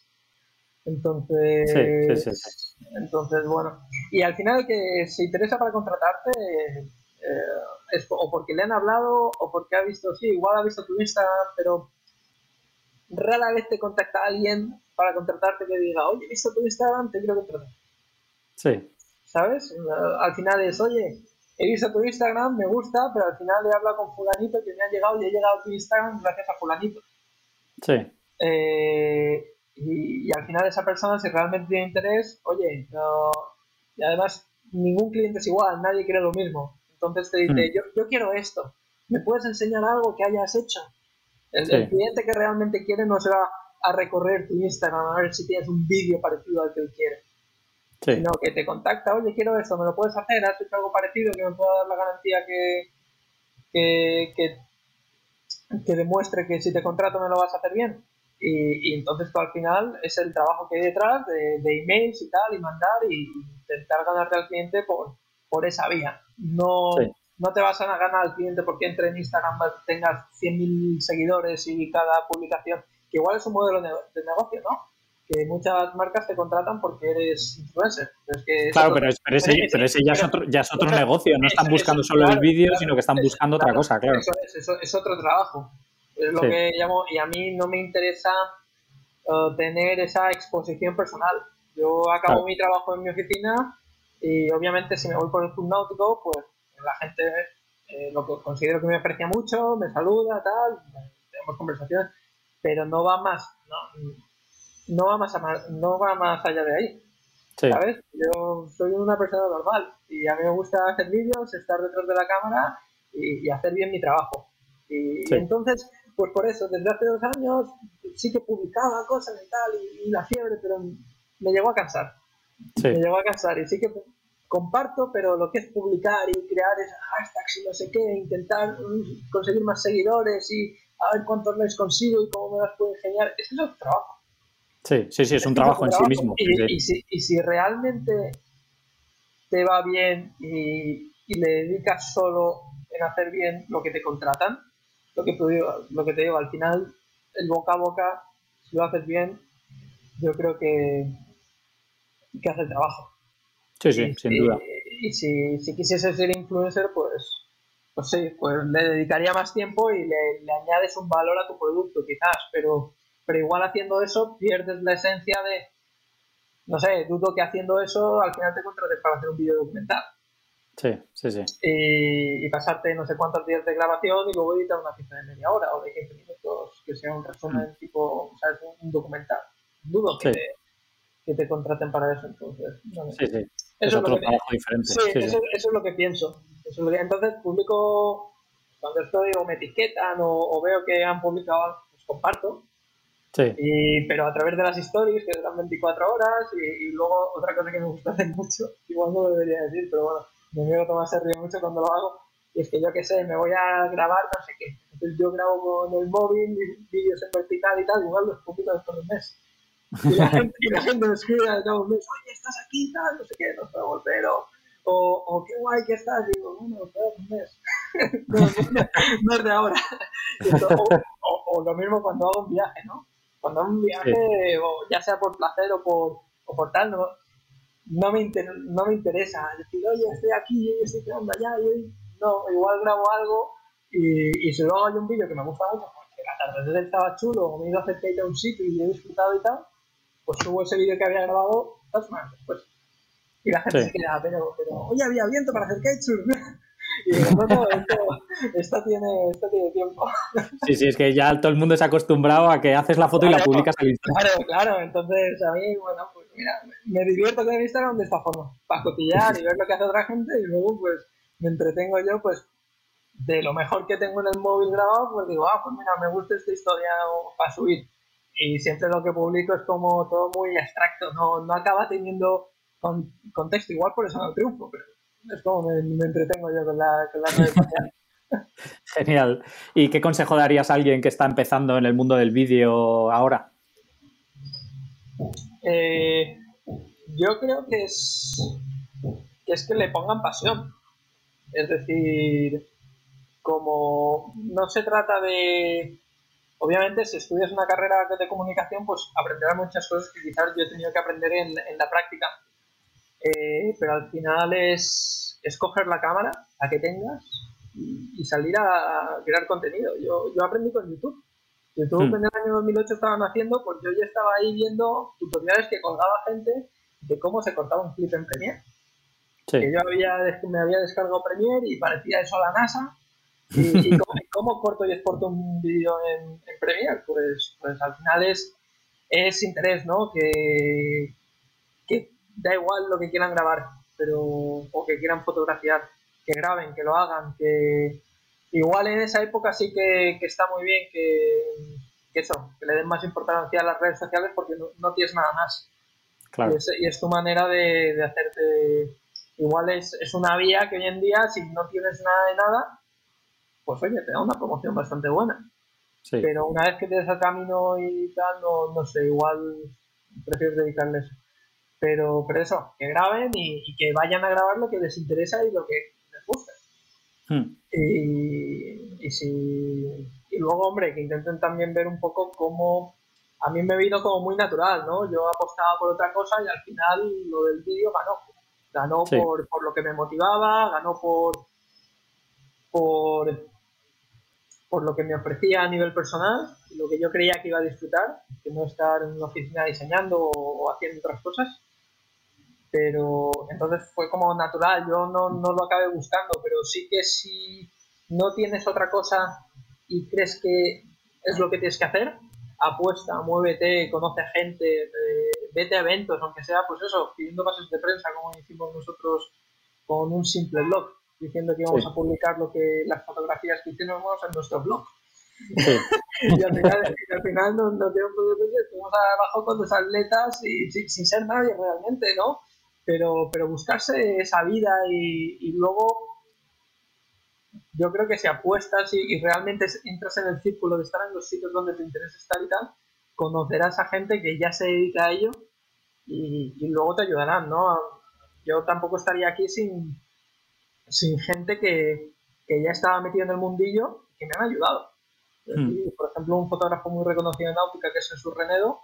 Entonces, entonces bueno, y al final que se interesa para contratarte es o porque le han hablado o porque ha visto, sí, igual ha visto tu Instagram, pero rara vez te contacta alguien para contratarte que diga, oye, he visto tu Instagram, te quiero contratar. Sí. ¿Sabes? Al final es, oye, he visto tu Instagram, me gusta, pero al final he hablado con fulanito que me ha llegado y he llegado a tu Instagram gracias a fulanito. Sí. Y al final esa persona, si realmente tiene interés, oye, y además ningún cliente es igual, nadie quiere lo mismo. Entonces te dice, yo quiero esto, ¿me puedes enseñar algo que hayas hecho? El cliente que realmente quiere no se va a recorrer tu Instagram a ver si tienes un vídeo parecido al que él quiere. Sino que te contacta, oye, quiero esto, ¿me lo puedes hacer? ¿Has hecho algo parecido que me pueda dar la garantía que demuestre que si te contrato me lo vas a hacer bien? Y entonces tú al final es el trabajo que hay detrás de emails y tal, y mandar y intentar ganarte al cliente por esa vía. No te vas a ganar al cliente porque entre en Instagram tengas 100.000 seguidores y cada publicación, que igual es un modelo de negocio, ¿no? Que muchas marcas te contratan porque eres influencer. Pero es que claro, pero ese ya es otro negocio. No están buscando solo el vídeo, sino que están buscando otra cosa, claro. Eso es otro trabajo. Es lo que llamo, y a mí no me interesa tener esa exposición personal. Yo acabo mi trabajo en mi oficina y obviamente si me voy por el club náutico, pues la gente lo que considero que me aprecia mucho, me saluda, tal, tenemos conversaciones, pero no va más, no va más allá de ahí. ¿Sabes? Yo soy una persona normal y a mí me gusta hacer vídeos, estar detrás de la cámara y hacer bien mi trabajo. Y entonces, pues por eso, desde hace 2 años sí que publicaba cosas y tal, y la fiebre, pero me llegó a cansar. Me llegó a cansar y sí que comparto, pero lo que es publicar y crear hashtags y no sé qué, intentar conseguir más seguidores y a ver cuántos les consigo y cómo me las puedo ingeniar, eso es otro trabajo. Sí, es un trabajo en sí mismo. Y si realmente te va bien y le dedicas solo en hacer bien lo que te contratan, lo que te digo, al final, el boca a boca, si lo haces bien, yo creo que hace el trabajo. Sí, sin duda. Y si quisiese ser influencer, pues sí, pues le dedicaría más tiempo y le añades un valor a tu producto, quizás, pero igual haciendo eso pierdes la esencia de, no sé, dudo que haciendo eso al final te contrates para hacer un vídeo documental. Sí. Y pasarte no sé cuántos días de grabación y luego editar una pieza de media hora o de 15 minutos que sea un resumen tipo, ¿sabes? Un documental. Dudo que te contraten para eso, entonces. No sé. Sí. Es otro trabajo diferente. Eso es lo que pienso. Entonces publico, cuando estoy o me etiquetan o veo que han publicado algo, pues comparto. Pero a través de las stories que duran 24 horas y luego otra cosa que me gusta hacer mucho, igual no lo debería decir, pero bueno, mi amigo Tomás se ríe mucho cuando lo hago, y es que yo qué sé, me voy a grabar no sé qué, entonces yo grabo con el móvil vídeos en vertical y tal, igual los publico después de un mes y la gente me escribe al cabo de un mes, oye, estás aquí, tal, no sé qué, no puedo volver, o qué guay que estás, y digo, bueno, espera un mes no es de ahora. O lo mismo cuando hago un viaje, ¿no? Cuando hago un viaje, o ya sea por placer o por tal, no me interesa decir, oye, estoy aquí, estoy quedando allá, y hoy no, igual grabo algo y si luego hay un vídeo que me gusta mucho, porque la atardecer estaba chulo, o me he ido a hacer a un sitio y he disfrutado y tal, pues subo ese vídeo que había grabado 2 semanas después. Y la gente se queda, pero oye, había viento para hacer kitesurf. Y digo, no, Esto tiene tiempo. Sí, es que ya todo el mundo se ha acostumbrado a que haces la foto y la publicas al instante. Claro. Entonces, a mí, bueno, pues mira, me divierto con Instagram de esta forma, para cotillar y ver lo que hace otra gente y luego, pues, me entretengo yo, pues, de lo mejor que tengo en el móvil grabado, pues digo, pues mira, me gusta esta historia para subir. Y siempre lo que publico es como todo muy abstracto, no acaba teniendo contexto, igual por eso no triunfo, pero es como me entretengo yo con las redes sociales. Genial. ¿Y qué consejo darías a alguien que está empezando en el mundo del vídeo ahora? Yo creo que es que le pongan pasión. Es decir, como no se trata de... Obviamente, si estudias una carrera de comunicación, pues aprenderás muchas cosas que quizás yo he tenido que aprender en la práctica. Pero al final es coger la cámara, la que tengas, y salir a crear contenido. Yo aprendí con YouTube. YouTube en el año 2008 estaban haciendo, pues yo ya estaba ahí viendo tutoriales que colgaba gente de cómo se cortaba un clip en Premiere. Sí. Que yo me había descargado Premiere y parecía eso a la NASA. ¿Y cómo corto y exporto un vídeo en Premiere? Pues al final es interés, ¿no? Que da igual lo que quieran grabar, o que quieran fotografiar, que graben, que lo hagan, que igual en esa época sí que está muy bien que le den más importancia a las redes sociales porque no tienes nada más. Claro. Y es tu manera de hacerte... Igual es una vía que hoy en día, si no tienes nada de nada, pues oye, te da una promoción bastante buena. Sí. Pero una vez que tienes el camino y tal, no sé, igual prefiero dedicarles. Pero eso, que graben y que vayan a grabar lo que les interesa y lo que les guste. Y luego, hombre, que intenten también ver un poco cómo... A mí me vino como muy natural, ¿no? Yo apostaba por otra cosa y al final lo del vídeo ganó. Ganó sí. por lo que me motivaba, ganó por lo que me ofrecía a nivel personal, lo que yo creía que iba a disfrutar, que no estar en una oficina diseñando o haciendo otras cosas. Pero entonces fue como natural, yo no lo acabé buscando, pero sí que si no tienes otra cosa y crees que es lo que tienes que hacer, apuesta, muévete, conoce a gente, vete a eventos, aunque sea, pues eso, pidiendo pases de prensa, como hicimos nosotros con un simple blog, diciendo que íbamos a publicar las fotografías que hicimos en nuestro blog. Sí. y al final nos dieron estuvimos abajo con los atletas y sin ser nadie realmente, ¿no? Pero buscarse esa vida y luego yo creo que si apuestas y realmente entras en el círculo de estar en los sitios donde te interesa estar y tal, conocerás a gente que ya se dedica a ello y luego te ayudarán, ¿no? Yo tampoco estaría aquí sin gente que ya estaba metido en el mundillo y que me han ayudado. Y, por ejemplo, un fotógrafo muy reconocido en náutica que es Jesús Renedo,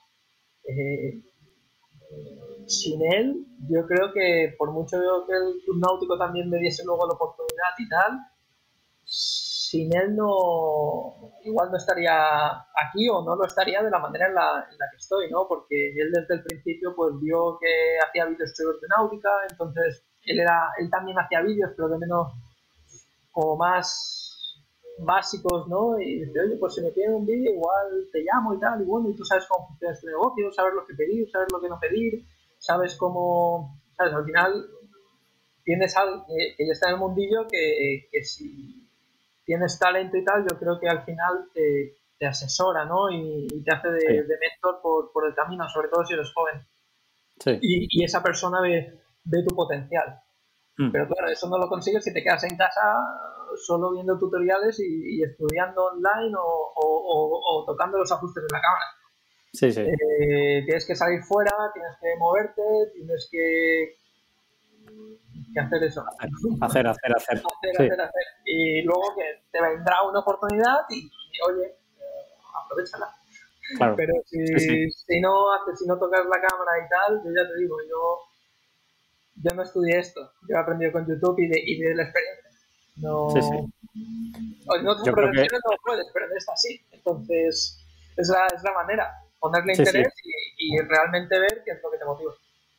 sin él, yo creo que por mucho que el club náutico también me diese luego la oportunidad y tal, sin él igual no estaría aquí o no lo estaría de la manera en la que estoy, ¿no? Porque él desde el principio pues vio que hacía vídeos chulos de náutica, entonces él también hacía vídeos, pero de menos como más básicos, ¿no? Y dice, oye, pues si me piden un vídeo igual te llamo y tal, y bueno, y tú sabes cómo funciona este negocio, sabes lo que pedir, sabes lo que no pedir, sabes cómo, sabes, al final tienes algo que ya está en el mundillo que si tienes talento y tal, yo creo que al final te asesora, ¿no? Y te hace de mentor por el camino, sobre todo si eres joven. Sí. Y esa persona ve tu potencial. Pero claro, eso no lo consigues si te quedas en casa solo viendo tutoriales y estudiando online o tocando los ajustes de la cámara. Sí, sí. Tienes que salir fuera, tienes que moverte, tienes que hacer eso. Hacer. Y luego que te vendrá una oportunidad y oye, aprovechala. Claro. Pero si no tocas la cámara y tal, yo ya te digo, yo no estudié esto, yo he aprendido con YouTube y de la experiencia. No, en otras profesiones no lo puedes, pero en esta sí. Entonces, es la manera, ponerle interés y realmente ver qué es lo que te motiva.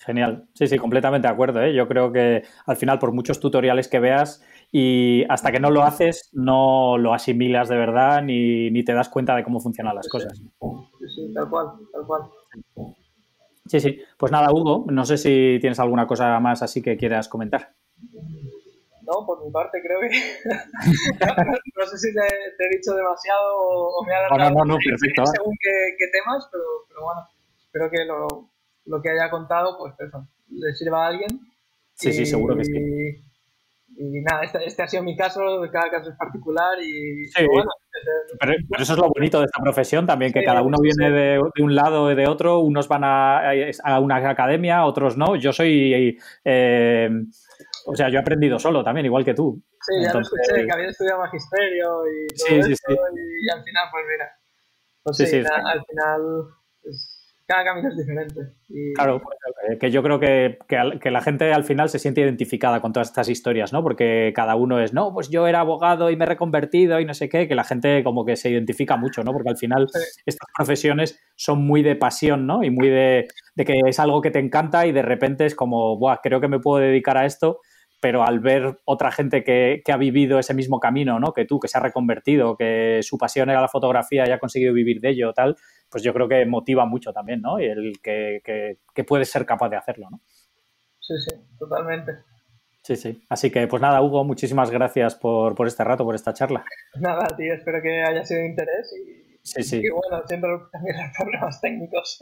Genial. Sí, sí, completamente de acuerdo, ¿eh? Yo creo que al final, por muchos tutoriales que veas y hasta que no lo haces, no lo asimilas de verdad ni te das cuenta de cómo funcionan las cosas. Sí, tal cual, tal cual. Sí, sí. Pues nada, Hugo, no sé si tienes alguna cosa más así que quieras comentar. No, por mi parte creo que no sé si te he dicho demasiado o me he alargado no, perfecto. Según qué temas, pero bueno, espero que lo que haya contado, pues eso, le sirva a alguien. Sí, seguro que sí. Y nada, este ha sido mi caso, cada caso es particular y sí, bueno. Pero eso es lo bonito de esta profesión también, que cada uno viene de un lado y de otro, unos van a una academia, otros no. Yo soy, o sea, yo he aprendido solo también, igual que tú. Sí, ya lo escuché, que había estudiado magisterio y todo esto, y al final, pues mira, pues sí, al final pues, cada camino es diferente. Claro, que yo creo que la gente al final se siente identificada con todas estas historias, ¿no? Porque cada uno es, no, pues yo era abogado y me he reconvertido y no sé qué, que la gente como que se identifica mucho, ¿no? Porque al final estas profesiones son muy de pasión, ¿no? Y muy de que es algo que te encanta y de repente es como, buah, creo que me puedo dedicar a esto, pero al ver otra gente que ha vivido ese mismo camino, ¿no? Que tú, que se ha reconvertido, que su pasión era la fotografía y ha conseguido vivir de ello, tal, pues yo creo que motiva mucho también, ¿no? Y el que puedes ser capaz de hacerlo, ¿no? Sí, totalmente. Sí. Así que, pues nada, Hugo, muchísimas gracias por este rato, por esta charla. Nada, tío, espero que haya sido de interés Sí. Y bueno, siempre también los problemas técnicos.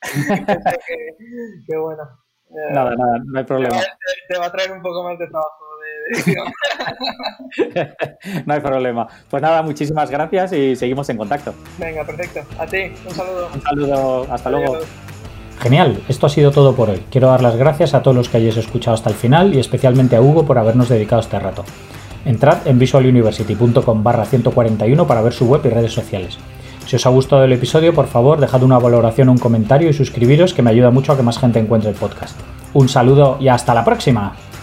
que bueno. Nada, no hay problema. Te va a traer un poco más de trabajo de edición. No hay problema. Pues nada, muchísimas gracias y seguimos en contacto. Venga, perfecto. A ti, un saludo. Un saludo, hasta luego. Genial, esto ha sido todo por hoy. Quiero dar las gracias a todos los que hayáis escuchado hasta el final y especialmente a Hugo por habernos dedicado este rato. Entrad en visualuniversity.com/141 para ver su web y redes sociales. Si os ha gustado el episodio, por favor, dejad una valoración, un comentario y suscribiros, que me ayuda mucho a que más gente encuentre el podcast. Un saludo y hasta la próxima.